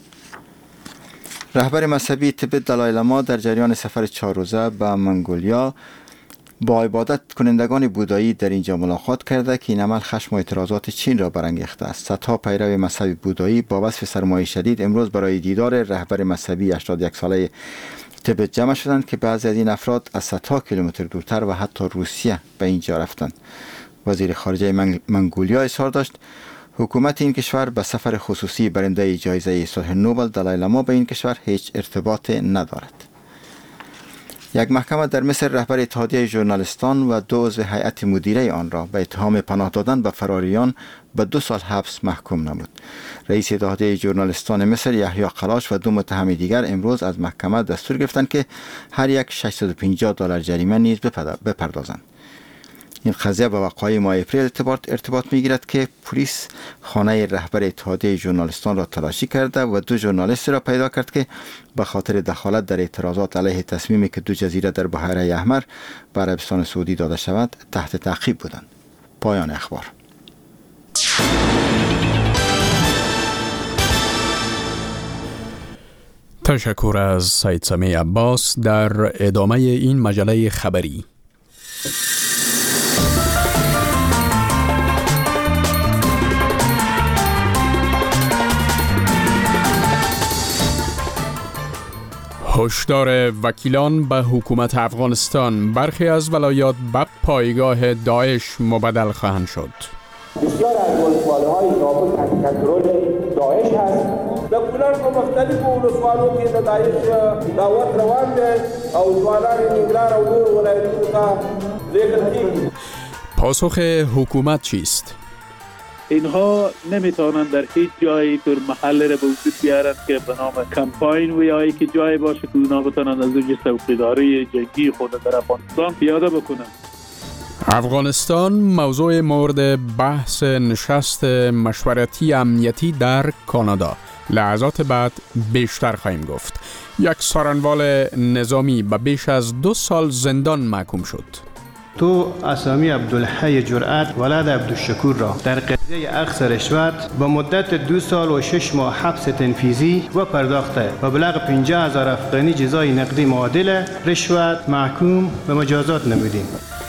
رهبر مذهبی تبت دلای لاما در جریان سفر 4 روزه به منگولیا با عبادت کنندگان بودایی در اینجا ملاقات کرده که این عمل خشم و اعتراضات چین را برانگیخته است. صدها پیرو مذهب بودایی با وصف سرمایه شدید امروز برای دیدار رهبر مذهبی 81 ساله تبت جمع شدند که بعضی از این افراد از صدها کیلومتر دورتر و حتی روسیه به اینجا رفتند. وزیر خارجه منگولیا اظهار داشت حکومت این کشور به سفر خصوصی برنده جایزه صلح نوبل دلای لاما به این کشور هیچ ارتباط ندارد. یک محکمه در مصر رهبر اتحادیه ژورنالیستان و 2 عضو هیئت مدیره آن را به اتهام پناه دادن به فراریان به 2 سال حبس محکوم نمود. رئیس اتحادیه ژورنالیستان مصر یحیی قلاش و 2 متهم دیگر امروز از محکمه دستور گرفتند که هر یک $650 جریمه نیز بپردازند. این قضیه به وقایع ماه اپریل ارتباط می‌گیرد که پلیس خانه رهبر اتحادیه ژورنالیستان را تلاشی کرده و 2 ژورنالیست را پیدا کرد که به خاطر دخالت در اعتراضات علیه تصمیمی که 2 جزیره در بحیره احمر به عربستان سعودی داده شود تحت تعقیب بودند. پایان اخبار. تشکر از سید سمیع عباس. در ادامه این مجله خبری هشدار وکیلان به حکومت افغانستان، برخی از ولایات به پایگاه داعش مبدل خواهند شد. بسیار از ولسوالی‌های رابط تحت کنترل داعش هست. در کنار په مختلفو ولسوالیو کې د داعش دعوت روان دی او ځوانان ننګرهار او نور ولایتونو ته لېږل کېږي. پاسخ حکومت چیست؟ اینها نمیتونن در هیچ جایی در محل را به وجود بیارن که به نام کمپاین و یا که جایی باشه که اونا بتونن از اوج څوکیداری جنگی خود در افغانستان پیاده بکنن. افغانستان موضوع مورد بحث نشست مشورتی امنیتی در کانادا. لحظات بعد بیشتر خواهیم گفت. یک سارنوال نظامی به بیش از 2 سال زندان محکوم شد. تو اسامی عبدالحی جرأت ولد عبدالشکور را در قضیه اخذ رشوت با مدت 2 سال و 6 ماه حبس تنفیذی و پرداخت مبلغ 50,000 افغانی جزای نقدی معادل رشوت محکوم به مجازات نمودیم.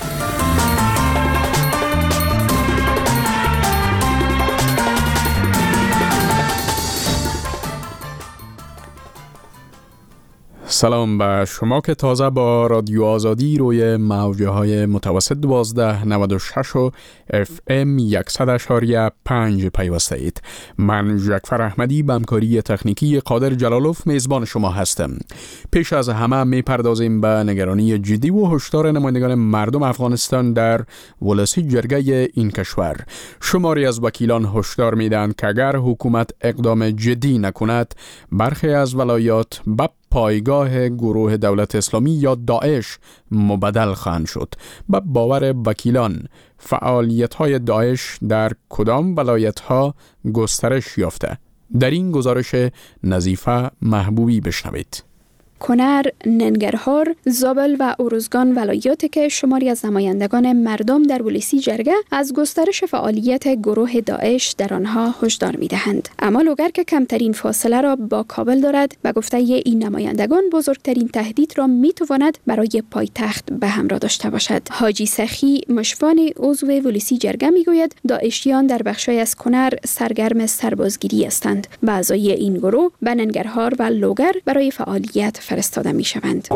سلام به شما که تازه با رادیو آزادی روی موجهای متوسط 1296 و FM 100.5 پیوسته اید. من جعفر احمدی به همکاری تکنیکی قادر جلالوف میزبان شما هستم. پیش از همه میپردازیم به نگرانی جدی و هشدار نمایندگان مردم افغانستان در ولسی جرگه این کشور. شماری از وکیلان هشدار میدن که اگر حکومت اقدام جدی نکند، برخی از ولایات به پایگاه گروه دولت اسلامی یا داعش مبدل خواهند شد. به باور وکیلان، فعالیت‌های داعش در کدام ولایت‌ها گسترش یافته؟ در این گزارش نظیفه محبوبی بشنوید. کنر، ننگرهار، زابل و اروزگان ولایاتی که شماری از نمایندگان مردم در ولسی جرگه از گسترش فعالیت گروه داعش در آنها هشدار می‌دهند. اما لوگر که کمترین فاصله را با کابل دارد، به گفته این نمایندگان بزرگترین تهدید را می‌تواند برای پایتخت به همراه داشته باشد. حاجی سخی مشفان عضو ولسی جرگه می‌گوید داعشیان در بخشی از کنر سرگرم سربازگیری هستند. اعضای این گروه به ننگرهار و لوگر برای فعالیت فرستاده می شوند.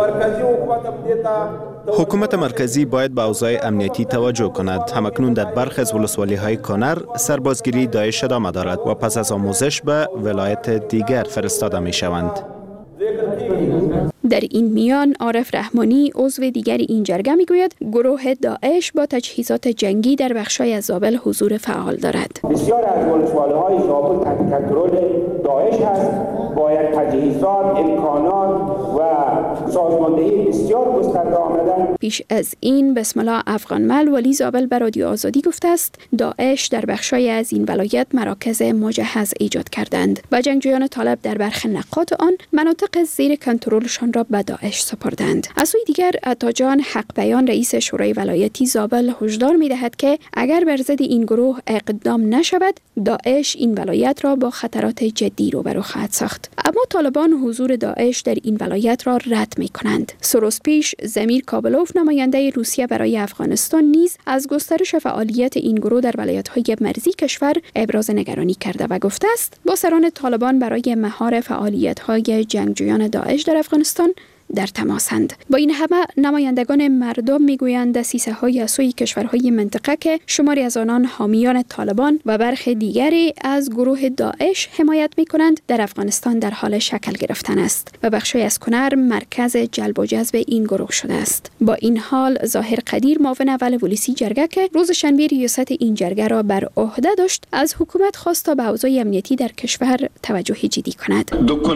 حکومت مرکزی باید به اوضاع امنیتی توجه کند. همکنون در برخی از ولسوالی‌های کنر سربازگیری داعش ادامه دارد و پس از آموزش به ولایت دیگر فرستاده می شوند. در این میان عارف رحمانی عضو دیگر این جرگه میگوید گروه داعش با تجهیزات جنگی در بخشای از زابل حضور فعال دارد. بسیار از ولسوالی‌های زابل تحت کنترل داعش هست. باید تجهیزات، امکانات و سازماندهی بسیار گسترده آمدن. پیش از این بسم الله افغانمل ولی زابل به رادیو آزادی گفته است داعش در بخشای از این ولایت مراکز مجهز ایجاد کردند و جنگجویان طالب در برخی نقاط آن مناطق زیر کنترلشان را به داعش سپردند. از سوی دیگر عطاجان حق بیان رئیس شورای ولایتی زابل هشدار می‌دهد که اگر بر ضد این گروه اقدام نشود داعش این ولایت را با خطرات جدی روبرو خواهد ساخت. اما طالبان حضور داعش در این ولایت را رد می‌کنند. سروس پیش زمیر کابلوف نماینده روسیه برای افغانستان نیز از گسترش فعالیت این گروه در ولایت‌های مرزی کشور ابراز نگرانی کرده و گفته است با سران طالبان برای مهار فعالیت‌های جنگجویان داعش در افغانستان در تماسند. با این همه نمایندگان مردم میگویند دسیسه‌های از سوی کشورهای منطقه که شماری از آنان حامیان طالبان و برخی دیگری از گروه داعش حمایت میکنند در افغانستان در حال شکل گرفتن است و بخشی از کنر مرکز جلب و جذب این گروه شده است. با این حال ظاهر قدیر معاون اول ولسی جرگه که روز شنبه ریاست این جرگه را بر عهده داشت از حکومت خواست تا به اوضاع امنیتی در کشور توجه جدی کند.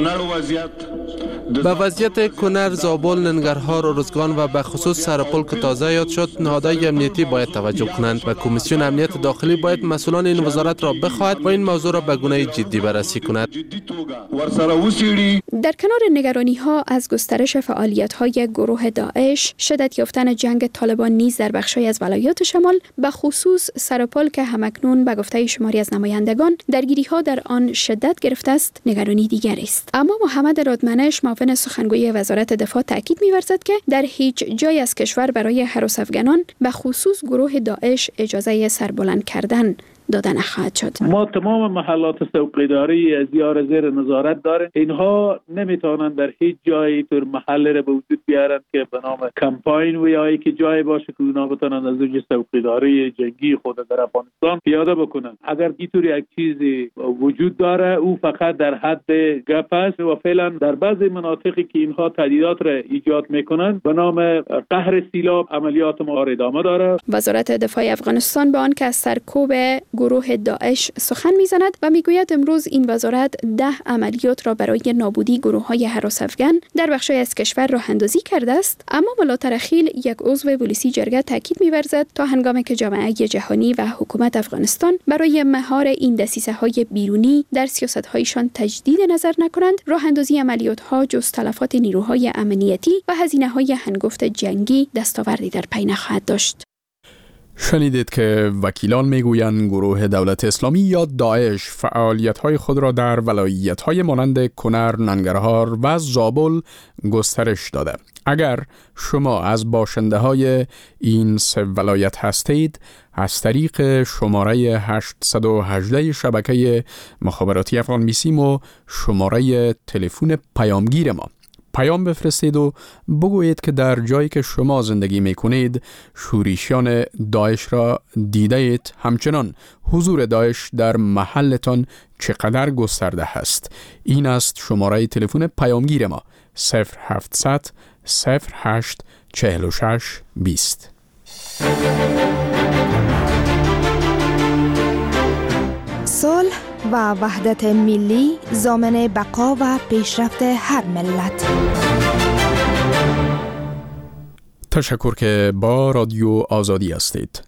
به وضعیت کنر، زابل، ننگرهار، ارزگان و به خصوص سرپل که تازه یاد شد نهادهای امنیتی باید توجه کنند و کمیسیون امنیت داخلی باید مسئولان این وزارت را بخواهد و این موضوع را به گونه جدی بررسی کند. در کنار نگرانی ها از گسترش فعالیت های گروه داعش، شدت یافتن جنگ طالبان نیز در بخشی از ولایات شمال به خصوص سرپل که همکنون به گفته شماری از نمایندگان درگیری ها در آن شدت گرفته است، نگرانی دیگر است. اما محمد رادمنش معاون سخنگوی وزارت دفاع تاکید می‌ورزد که در هیچ جای از کشور برای هراس افغانان به خصوص گروه داعش اجازه سربلند کردن داده نخواهد شد. ما تمام محلات سوقیداری از دیار زیر نظارت داریم. اینها نمیتونن در هیچ جایی طور محل را به وجود بیارن که به نام کمپاین و یا که جای باشه که اونا بتونن از وجه سوقیداری جنگی خود در افغانستان پیاده بکنن. اگر اینطور یک چیزی وجود داره او فقط در حد گپ است و فعلا در بعضی مناطقی که اینها تهدیدات را ایجاد میکنن به نام قهر سیلاب عملیات ما ادامه داره. وزارت دفاع افغانستان به آن که از سرکوب گروه داعش سخن میزند و میگوید امروز این وزارت 10 عملیات را برای نابودی گروه‌های هراس افغان در بخشی از کشور راه اندازی کرده است. اما ملاتر خیل یک عضو ولسی جرگه تاکید می‌ورزد تا هنگامی که جامعه جهانی و حکومت افغانستان برای مهار این دسیسه‌های بیرونی در سیاست‌هایشان تجدید نظر نکنند، راه اندازی عملیات‌ها جز تلفات نیروهای امنیتی و هزینه‌های هنگفت جنگی دستاوردی در پی نخواهد داشت. شنیدید که وکیلان میگویند گروه دولت اسلامی یا داعش فعالیت‌های خود را در ولایت‌های مانند کنر، ننگرهار و زابل گسترش داده. اگر شما از باشنده‌های این سه ولایت هستید، از طریق شماره 818 شبکه مخابراتی افغان میسیم و شماره تلفن پیامگیر ما پیام بفرستید و بگویید که در جایی که شما زندگی میکنید شورشیان داعش را دیده اید، همچنان حضور داعش در محلتان چقدر گسترده هست. این است شماره تلفن پیامگیر ما 0700 08 46 20. صلح و وحدت ملی ضامن بقا و پیشرفت هر ملت. تشکر که با رادیو آزادی هستید.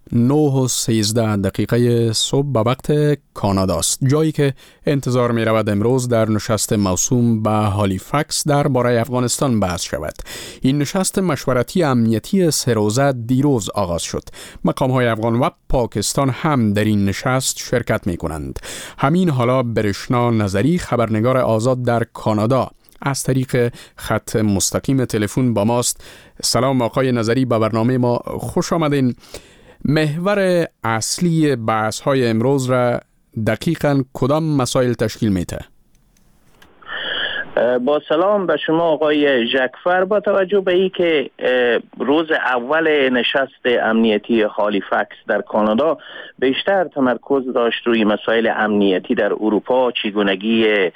9:13 صبح به وقت کانادا است، جایی که انتظار می رود امروز در نشست موسوم به هالیفکس در باره افغانستان بحث شود. این نشست مشورتی امنیتی 3 روزه دیروز آغاز شد. مقام‌های افغان و پاکستان هم در این نشست شرکت می کنند. همین حالا برشنا نظری، خبرنگار آزاد در کانادا، از طریق خط مستقیم تلفن با ماست. سلام آقای نظری، به برنامه ما خوش آمدین. محور اصلی بحث‌های امروز را دقیقاً کدام مسائل تشکیل میده؟ با سلام به شما آقای ژکفر. با توجه به این که روز اول نشست امنیتی هالیفکس در کانادا بیشتر تمرکز داشت روی مسائل امنیتی در اروپا، چگونگی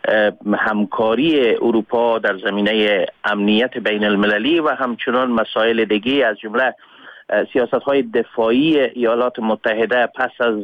همکاری اروپا در زمینه امنیت بین المللی و همچنان مسائل دیگه از جمله سیاست‌های دفاعی ایالات متحده پس از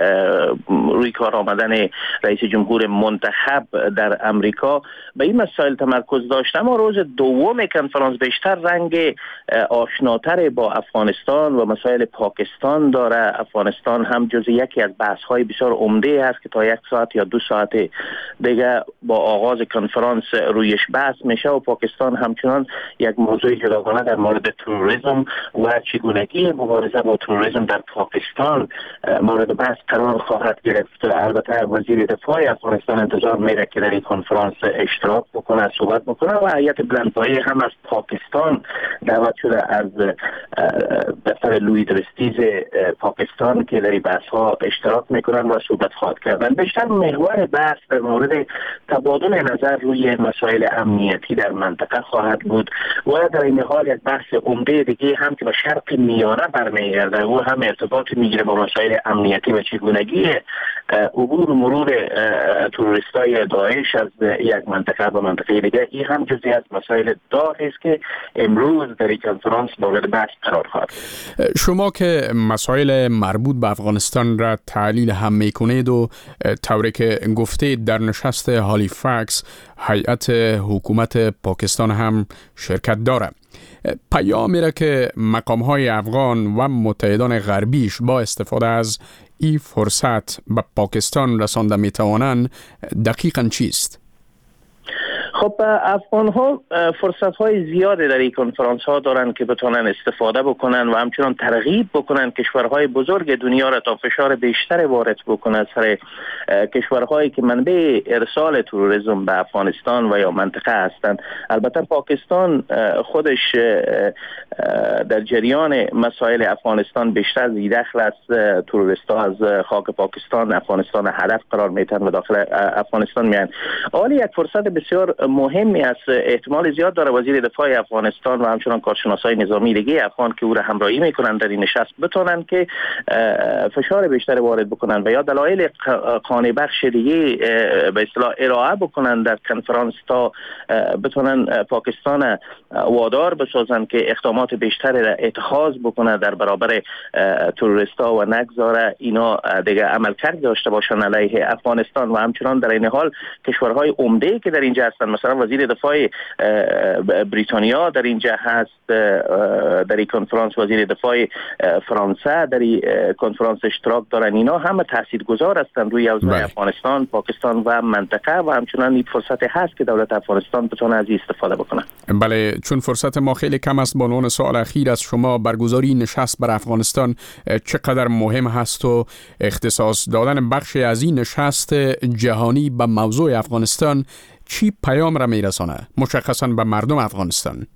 روی کار آمدن رئیس جمهور منتخب در امریکا به این مسائل تمرکز داشت. اما روز دوم کنفرانس بیشتر رنگ آشناتر با افغانستان و مسائل پاکستان داره. افغانستان هم جز یکی از بحث‌های بسیار عمده است که تا 1 ساعت یا 2 ساعت دیگه با آغاز کنفرانس رویش بحث میشه و پاکستان همچنان یک موضوع جداگانه در مورد تروریسم و چگونگی مبارزه با تروریسم در پاکستان مورد بحث قرار خواهد گرفت. البته وزیر دفاع افغانستان انتظار میره که در این کنفرانس اشتراک بکنه، صحبت بکنه و هیئت بلندپایه هم از پاکستان دعوت شده از دفتر لوی درستیز پاکستان که در این بحث ها اشتراک میکنن و صحبت خواهد کردن. بیشتر محور بحث در مورد تبادل نظر روی مسائل امنیتی در منطقه خواهد بود و در این حال یک بحث عمده دیگه هم که به شرق میانه برمیگرده و هم ارتباط میگیره با مسائل امنیتی و چگونگی عبور و مرور تروریستای داعش از یک منطقه به منطقه دیگه. این هم جزئی از مسائل داغ است که امروز در این کنفرانس مورد بحث قرار خواهد. شما که مسائل مربوط به افغانستان را تحلیل هم میکنید و طوری که گفتید در نشست هالیفکس هیئت حکومت پاکستان هم شرکت داره، پیامی را که مقام‌های افغان و متحدان غربیش با استفاده از این فرصت به پاکستان رسانده میتوانند دقیقاً چیست؟ خب افغان ها فرصت های زیاده در این کنفرانس ها دارن که بتونن استفاده بکنن و همچنان ترغیب بکنن کشورهای بزرگ دنیا را تا فشار بیشتر وارد بکنن سر کشورهایی که منبع ارسال تروریسم به افغانستان و یا منطقه هستند. البته پاکستان خودش در جریان مسائل افغانستان بیشتر زیدخل است. تروریست ها از خاک پاکستان افغانستان هدف قرار میتن و داخل افغانستان میان. حالی یک فرصت بسیار مهمی است. احتمال زیاد داره وزیر دفاع افغانستان و همچنان کارشناسای نظامی دیگه افغان که او را همراهی میکنن در این نشست بتونن که فشار بیشتر وارد بکنن و یا دلایل قانع بخش دیگه به اصطلاح ارائه بکنن در کنفرانس تا بتونن پاکستان وادار بسازن که اقدامات بیشتری را اتخاذ بکنه در برابر تروریستا و نگذاره اینا دیگه عملکرد داشته باشن علیه افغانستان. و همچنان در این حال کشورهای عمده که در اینجا هستن، مثلا وزیر دفاع بریتانیا در اینجا هست، در این کنفرانس وزیر دفاع فرانسه در این کنفرانس اشتراک دارن، اینا همه تاثیرگذار هستند روی اوضاع افغانستان، پاکستان و منطقه و همچنان این فرصت هست که دولت افغانستان بتونه از این استفاده بکنه. بله، چون فرصت ما خیلی کم است، با عنوان سوال اخیر از شما برگزاری نشست بر افغانستان چقدر مهم هست و اختصاص دادن بخشی از این نشست جهانی به موضوع افغانستان چی پیام را میرسانه مشخصاً به مردم افغانستان؟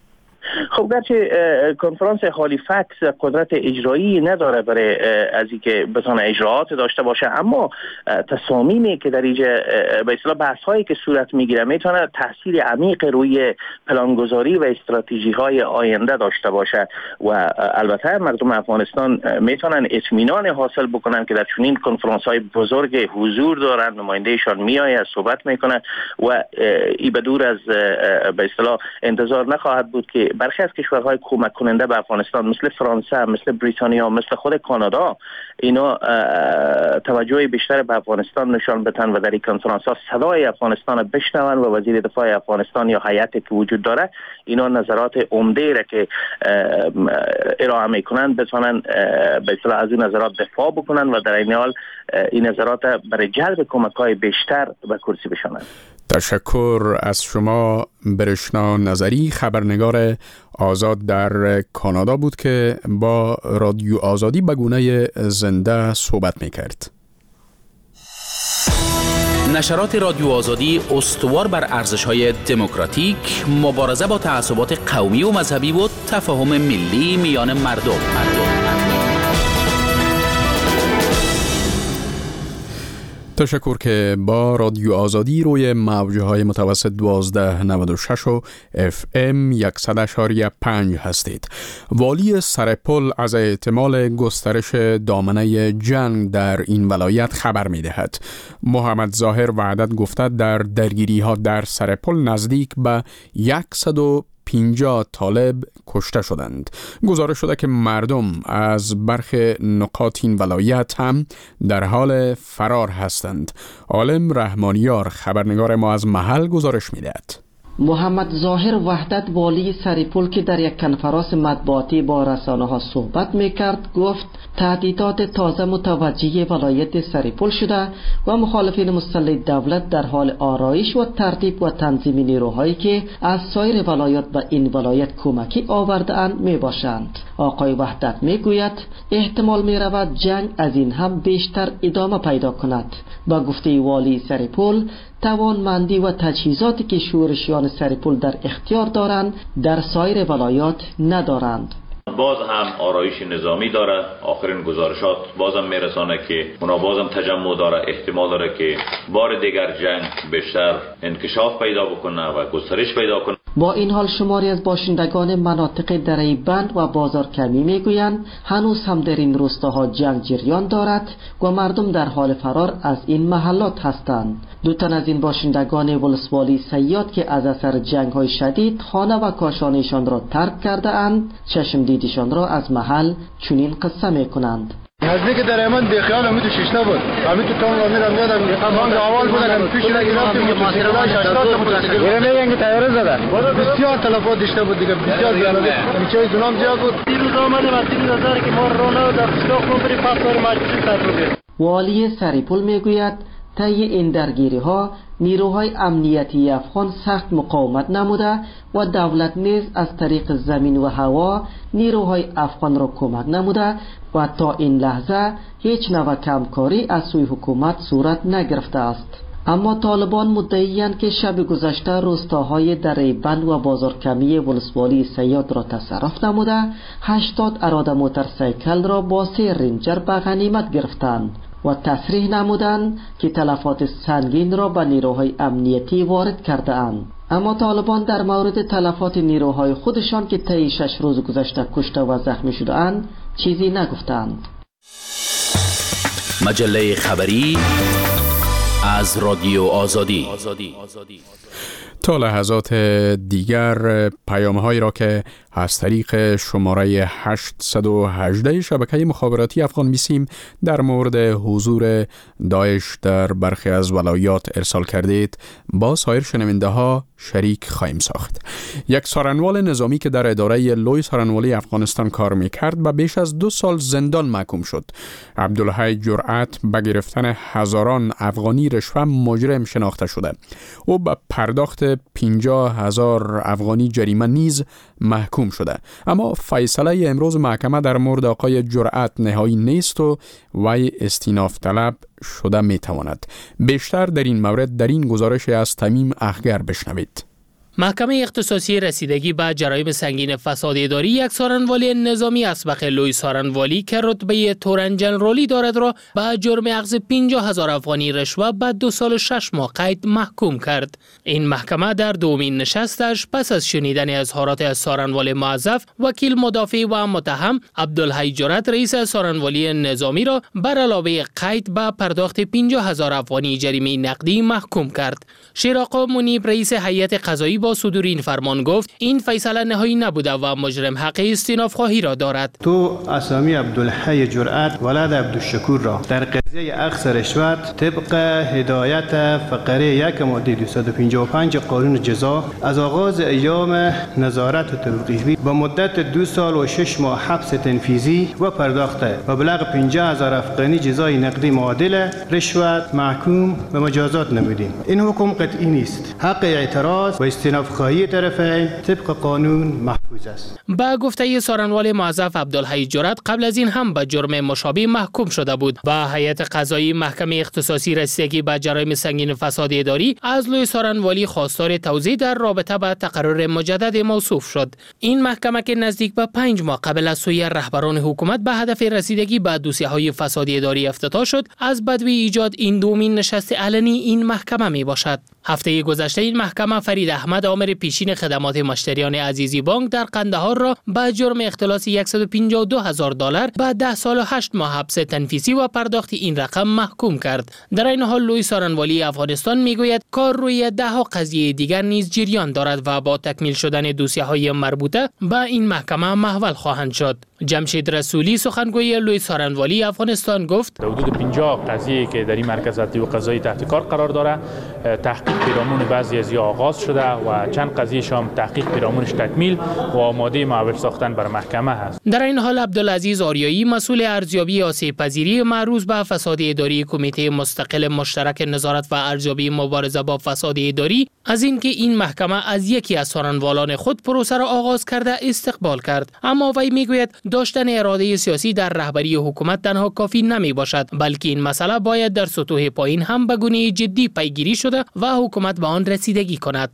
خب گرچه کنفرانس هالیفکس قدرت اجرایی نداره برای از اینکه بتونه اجراعات داشته باشه، اما تصامیمی که در اینجا به اصطلاح بحث‌هایی که صورت میگیره میتونه تاثیر عمیق روی پلانگذاری و استراتژی‌های آینده داشته باشه و البته مردم افغانستان میتونن اطمینان حاصل بکنن که در چنین کنفرانس‌های بزرگ حضور دارن، نمایندهشان میآید صحبت میکنه و ای بدور از به اصطلاح انتظار نخواهد بود که برخی از کشورهای کمک کننده به افغانستان مثل فرانسه، مثل بریتانیا، مثل خود کانادا اینا توجه بیشتر به افغانستان نشان بدن و در این کنفرانس ها صدای افغانستان بشنون و وزیر دفاع افغانستان یا هیئتی که وجود داره اینا نظرات عمده را که ارائه میکنن بتونن به اصطلاح از این نظرات دفاع بکنن و در این حال این نظرات برای جلب کمک های بیشتر به کرسی بشونن. تشکر از شما. برشنا نظری، خبرنگار آزاد در کانادا بود که با رادیو آزادی به گونه زنده صحبت میکرد. نشرات رادیو آزادی استوار بر ارزش‌های دموکراتیک، مبارزه با تعصبات قومی و مذهبی و تفاهم ملی میان مردم. تشکر که با رادیو آزادی روی موجهای متوسط 1296 و FM 100.5 هستید. والی سرپل از احتمال گسترش دامنه جنگ در این ولایت خبر می دهد. محمد ظاهر وحدت گفته در درگیری ها در سرپل نزدیک به 150 طالب کشته شدند. گزارش شده که مردم از برخی نقاط این ولایت هم در حال فرار هستند. عالم رحمانیار خبرنگار ما از محل گزارش می‌دهد. محمد ظاهر وحدت والی سرپل که در یک کنفرانس مطبوعاتی با رسانه‌ها صحبت می‌کرد گفت تهدیدات تازه متوجه ولایت سرپل شده و مخالفین مسلح دولت در حال آرایش و ترتیب و تنظیم نیروهایی که از سایر ولایات به این ولایت کمکی آورده‌اند میباشند. آقای وحدت میگوید احتمال می‌رود جنگ از این هم بیشتر ادامه پیدا کند. با گفته والی سرپل توانمندی و تجهیزاتی که شورشیان سرپل در اختیار دارند در سایر ولایات ندارند. باز هم آرایش نظامی داره. آخرین گزارشات بازم میرسانه که اونا بازم تجمع داره. احتمال داره که بار دیگر جنگ بیشتر انکشاف پیدا بکنه و گسترش پیدا کنه. با این حال شماری از باشندگان مناطق دره بند و بازار کمی میگویند هنوز هم در این روستاها جنگ جریان دارد و مردم در حال فرار از این محلات هستند. دو تن از این باشندگان ولسوالی سیاد که از اثر جنگ های شدید خانه و کاشانشان را ترک کرده اند چشم دیدشان را از محل چنین قصه میکنند. نزدیک در ایمن بیخیال امید ششته بود. امید تو تام میرم میادم میخوام اول بودم پیش نگرفتم متوسطای 80 متوسط. میره میگه تیار زده. بسیار تلفات داشته بود دیگه بسیار زیاد. میچای زنام زیاد بود. دیروز اومدیم از این نظر که ما رونو در سوق بری پاسور مجلس سرپل. والی سرپل میگوید طی این درگیری ها نیروهای امنیتی افغان سخت مقاومت نموده و دولت نیز از طریق زمین و هوا نیروهای افغان را کمک نموده و تا این لحظه هیچ نوع کمکاری از سوی حکومت صورت نگرفته است. اما طالبان مدعی‌اند که شب گذشته روستاهای دره بند و بازار کمی ولسوالی سیاد را تصرف نموده 80 اراده موتورسیکل را با 3 رنجر به غنیمت گرفتند و تصریح نمودند که تلفات سنگین را به نیروهای امنیتی وارد کرده اند. اما طالبان در مورد تلفات نیروهای خودشان که طی 6 روز گذشته کشته و زخمی شده اند چیزی نگفتند. مجله خبری از رادیو آزادی. تا لحظات دیگر پیام‌هایی را که از طریق شماره 818 شبکه مخابراتی افغان میسیم در مورد حضور داعش در برخی از ولایات ارسال کردید با سایر شنونده ها شریک خواهیم ساخت. یک سارنوال نظامی که در اداره لوی سارنوالی افغانستان کار میکرد به بیش از 2 سال زندان محکوم شد. عبدالحی جرأت به گرفتن هزاران افغانی رشوه مجرم شناخته شده. او به پرداخت 50,000 افغانی جریمه نیز محکوم شده. اما فیصله امروز محکمه در مورد آقای جرأت نهایی نیست و وی استیناف طلب شده میتواند. بیشتر در این مورد در این گزارش از تمیم اخگر بشنوید. محکمه اختصاصی رسیدگی به جرایم سنگین فساد اداری یک سارنوالی نظامی اسبق لوی سارنوالی که رتبه تورن جنرالی دارد را به جرم اخذ 50,000 افغانی رشوه به 2 سال و 6 ماه قید محکوم کرد. این محکمه در دومین نشستش پس از شنیدن اظهارات از سارنوال موظف وکیل مدافع و متهم عبدالحی جرأت رئیس سارنوالی نظامی را بر علاوه قید به پرداخت 50,000 افغانی جریمه نقدی محکوم کرد. شیراقا منیب رئیس هیئت قضایی با صدور این فرمان گفت این فیصله نهایی نبوده و مجرم حق استیناف خواهی را دارد. تو اسامی عبدالحی جرأت ولد عبدالشکور را در قضیه اخذ رشوت طبق هدایت فقره 1 ماده 255 قانون جزا از آغاز ایام نظارت و توقیفی با مدت 2 سال و 6 ماه حبس تنفیذی و پرداخت مبلغ 50,000 افغانی جزای نقدی معادل رشوت محکوم به مجازات نمودیم. این حکم قطعی نیست. حق اعتراض و استیناف خواهی طرفین طبق قانون محفوظ است. با گفته سارنوال موظف عبدالحی جرأت قبل از این هم به جرم مشابه محکوم شده بود و هیئت هیئت قضایی محکمه اختصاصی رسیدگی به جرایم سنگین فساد اداری از لوی سارنوالی خواستار توضیح در رابطه با تقرر مجدد موصوف شد. این محکمه که نزدیک به 5 ماه قبل از سوی رهبران حکومت به هدف رسیدگی به دوسیه‌های فساد اداری افتتاح شد، از بدوی ایجاد این دومین نشست علنی این محکمه می باشد. هفته گذشته این محکمه فرید احمد عامر پیشین خدمات مشتریان عزیزی بانک در قندهار را به جرم اختلاس $152,000 به 10 سال و 8 ماه حبس تنفیسی و پرداخت این رقم محکوم کرد. در این حال لوی سارنوالی افغانستان میگوید کار روی 10 قضیه دیگر نیز جریان دارد و با تکمیل شدن دوسیه‌های مربوطه به این محکمه محول خواهند شد. جمشید رسولی سخنگوی لوی سارنوالی افغانستان گفت حدود 50 قضیه که در این مرکز عدلی و قضایی تحت کار قرار داره، تحقیق پیرامون بعضی از آغاز شده و چند قضیه هم تحقیق پیرامونش تکمیل و آماده محول ساختن بر محکمه هست. در این حال عبدالعزیز آریایی مسئول ارزیابی آسیب پذیری معروض به فساد اداری کمیته مستقل مشترک نظارت و ارزیابی مبارزه با فساد اداری از اینکه این محکمه از یکی از سارنوالان خود پروسه را آغاز کرده استقبال کرد، اما وی میگوید داشتن اراده سیاسی در رهبری حکومت تنها کافی نمی باشد، بلکه این مسئله باید در سطوح پایین هم به گونه جدی پیگیری شده و حکومت به آن رسیدگی کند.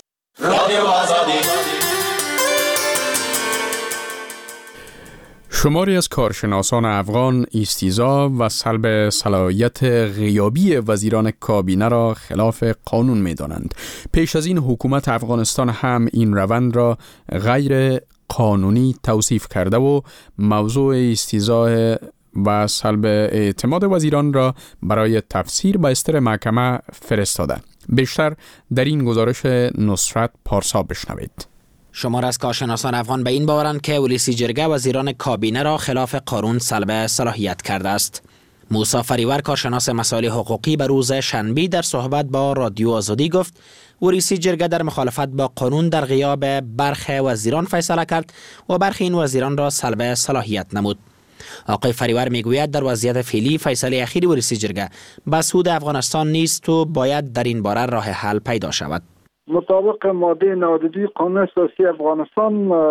شماری از کارشناسان افغان استیضاح و سلب صلاحیت غیابی وزیران کابینه را خلاف قانون می دانند. پیش از این حکومت افغانستان هم این روند را غیر قانونی توصیف کرده و موضوع استیضاح و سلب اعتماد وزیران را برای تفسیر به استر محکمه فرستاده. بیشتر در این گزارش نصرت پارسا بشنوید. شمار از کارشناسان افغان به این باورند که ولسی جرگه وزیران کابینه را خلاف قانون سلب صلاحیت کرده است. موسی فریور کارشناس مسائل حقوقی به روز شنبه در صحبت با رادیو آزادی گفت ولسی جرگه در مخالفت با قانون در غیاب برخی وزیران فیصله کرد و برخی این وزیران را سلب صلاحیت نمود. آقای فریور میگوید در وضعیت فعلی فیصله اخیر ولسی جرگه به سود افغانستان نیست و باید در این باره راه حل پیدا شود. مطابق ماده 92 قانون اساسی افغانستان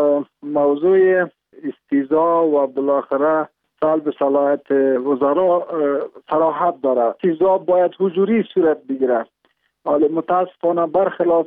موضوع استیضاح و بالاخره سلب صلاحیت وزرا صراحت دارد. استیضاح باید حضوری صورت بگیرد. حالا متاسفانه برخلاف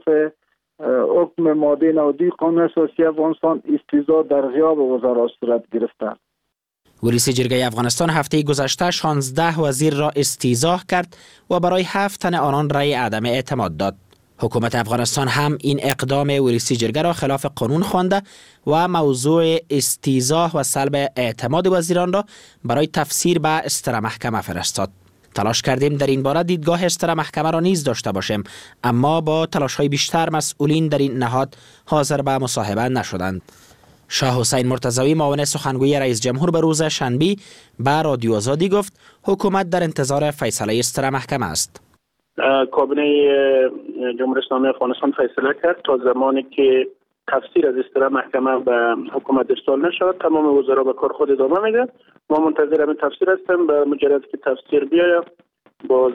حکم ماده 92 قانون اساسی افغانستان استیضاح در غیاب وزرا صورت گرفته. ولسی جرگه افغانستان هفته گذشته 16 وزیر را استیضاح کرد و برای 7 تن آنان رأی عدم اعتماد داد. حکومت افغانستان هم این اقدام ولسی جرگه را خلاف قانون خوانده و موضوع استیضاح و سلب اعتماد وزیران را برای تفسیر به استر محکمه فرستاد. تلاش کردیم در این باره دیدگاه استر محکمه را نیز داشته باشیم، اما با تلاش‌های بیشتر مسئولین در این نهاد حاضر به مصاحبه نشدند. شاه حسین مرتضوی معاون سخنگوی رئیس جمهور به روز شنبه به رادیو آزادی گفت حکومت در انتظار فیصله استر محکمه است. کابینه جمهوری اسلامی افغانستان فیصله کرد تا زمانی که تفسیر از استر محکمه به حکومت ارسال نشود تمام وزرا به کار خود ادامه میدن. ما منتظر همین تفسیر هستیم. به مجرد که تفسیر بیاید باز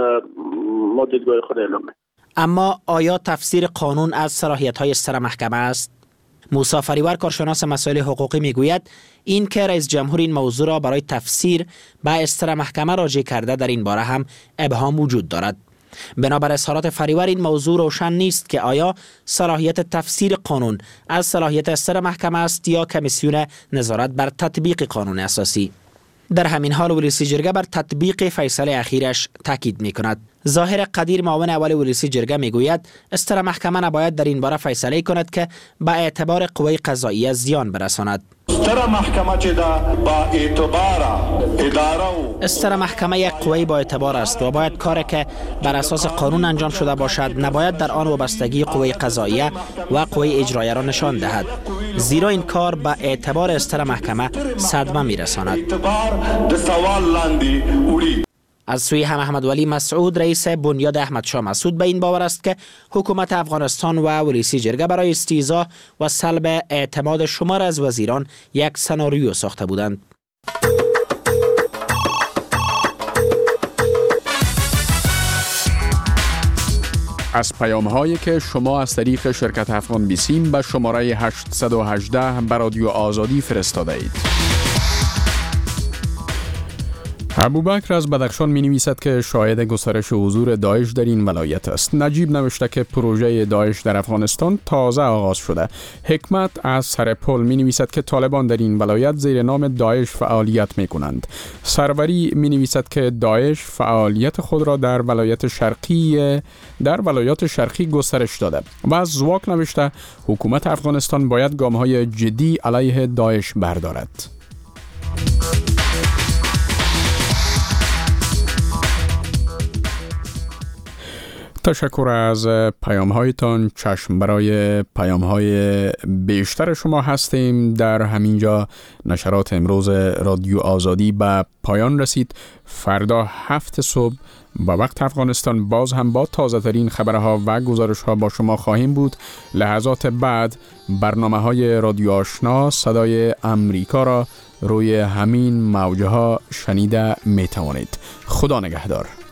ما دیدگاه خود اعلام می‌کنیم. اما آیا تفسیر قانون از صلاحیت‌های استر محکمه است؟ موسی فریور کارشناس مسائل حقوقی میگوید این که رئیس جمهور این موضوع را برای تفسیر به استر محکمه راجع کرده در این باره هم ابهام وجود دارد. بنابر اظهارات فریور این موضوع روشن نیست که آیا صلاحیت تفسیر قانون از صلاحیت استر محکمه است یا کمیسیون نظارت بر تطبیق قانون اساسی. در همین حال ولسی جرگه بر تطبیق فیصله اخیرش تاکید می‌کند. ظاهر قدیر معاون اول ولسی جرگه میگوید استر محکمه نباید در این باره فیصله کند که به اعتبار قوه قضاییه زیان برساند. استر محکمه چې دا با اعتبار اداره و استر محکمه یک قوه با اعتبار است و باید کاری که بر اساس قانون انجام شده باشد نباید در آن وابستگی قوه قضاییه و قوه اجرایه را نشان دهد، زیرا این کار به اعتبار استر محکمه صدمه میرساند. از سوی هم احمد ولی مسعود رئیس بنیاد احمد شاه مسعود به این باور است که حکومت افغانستان و ولسی جرگه برای استیضاح و سلب اعتماد شمار از وزیران یک سناریو ساخته بودند. از پیام‌هایی که شما از طریق شرکت افغان بیسیم به شماره 818 به رادیو آزادی فرستاده اید. ابوبکر از بدخشان می نویسد که شاهد گسترش حضور داعش در این ولایت است. نجیب نوشته که پروژه داعش در افغانستان تازه آغاز شده. حکمت از سرپل می نویسد که طالبان در این ولایت زیر نام داعش فعالیت می کنند. سروری می نویسد که داعش فعالیت خود را در ولایات شرقی گسترش داده و از زواک نوشته حکومت افغانستان باید گام‌های جدی علیه داعش بردارد. تشکر از پیام‌هایتان. چشم برای پیام‌های بیشتر شما هستیم. در همینجا نشرات امروز رادیو آزادی به پایان رسید. فردا 7 صبح با وقت افغانستان باز هم با تازه ترین خبرها و گزارش‌ها با شما خواهیم بود. لحظات بعد برنامه‌های رادیو آشنا صدای امریکا را روی همین موجه‌ها شنیده می‌توانید. خدا نگهدار.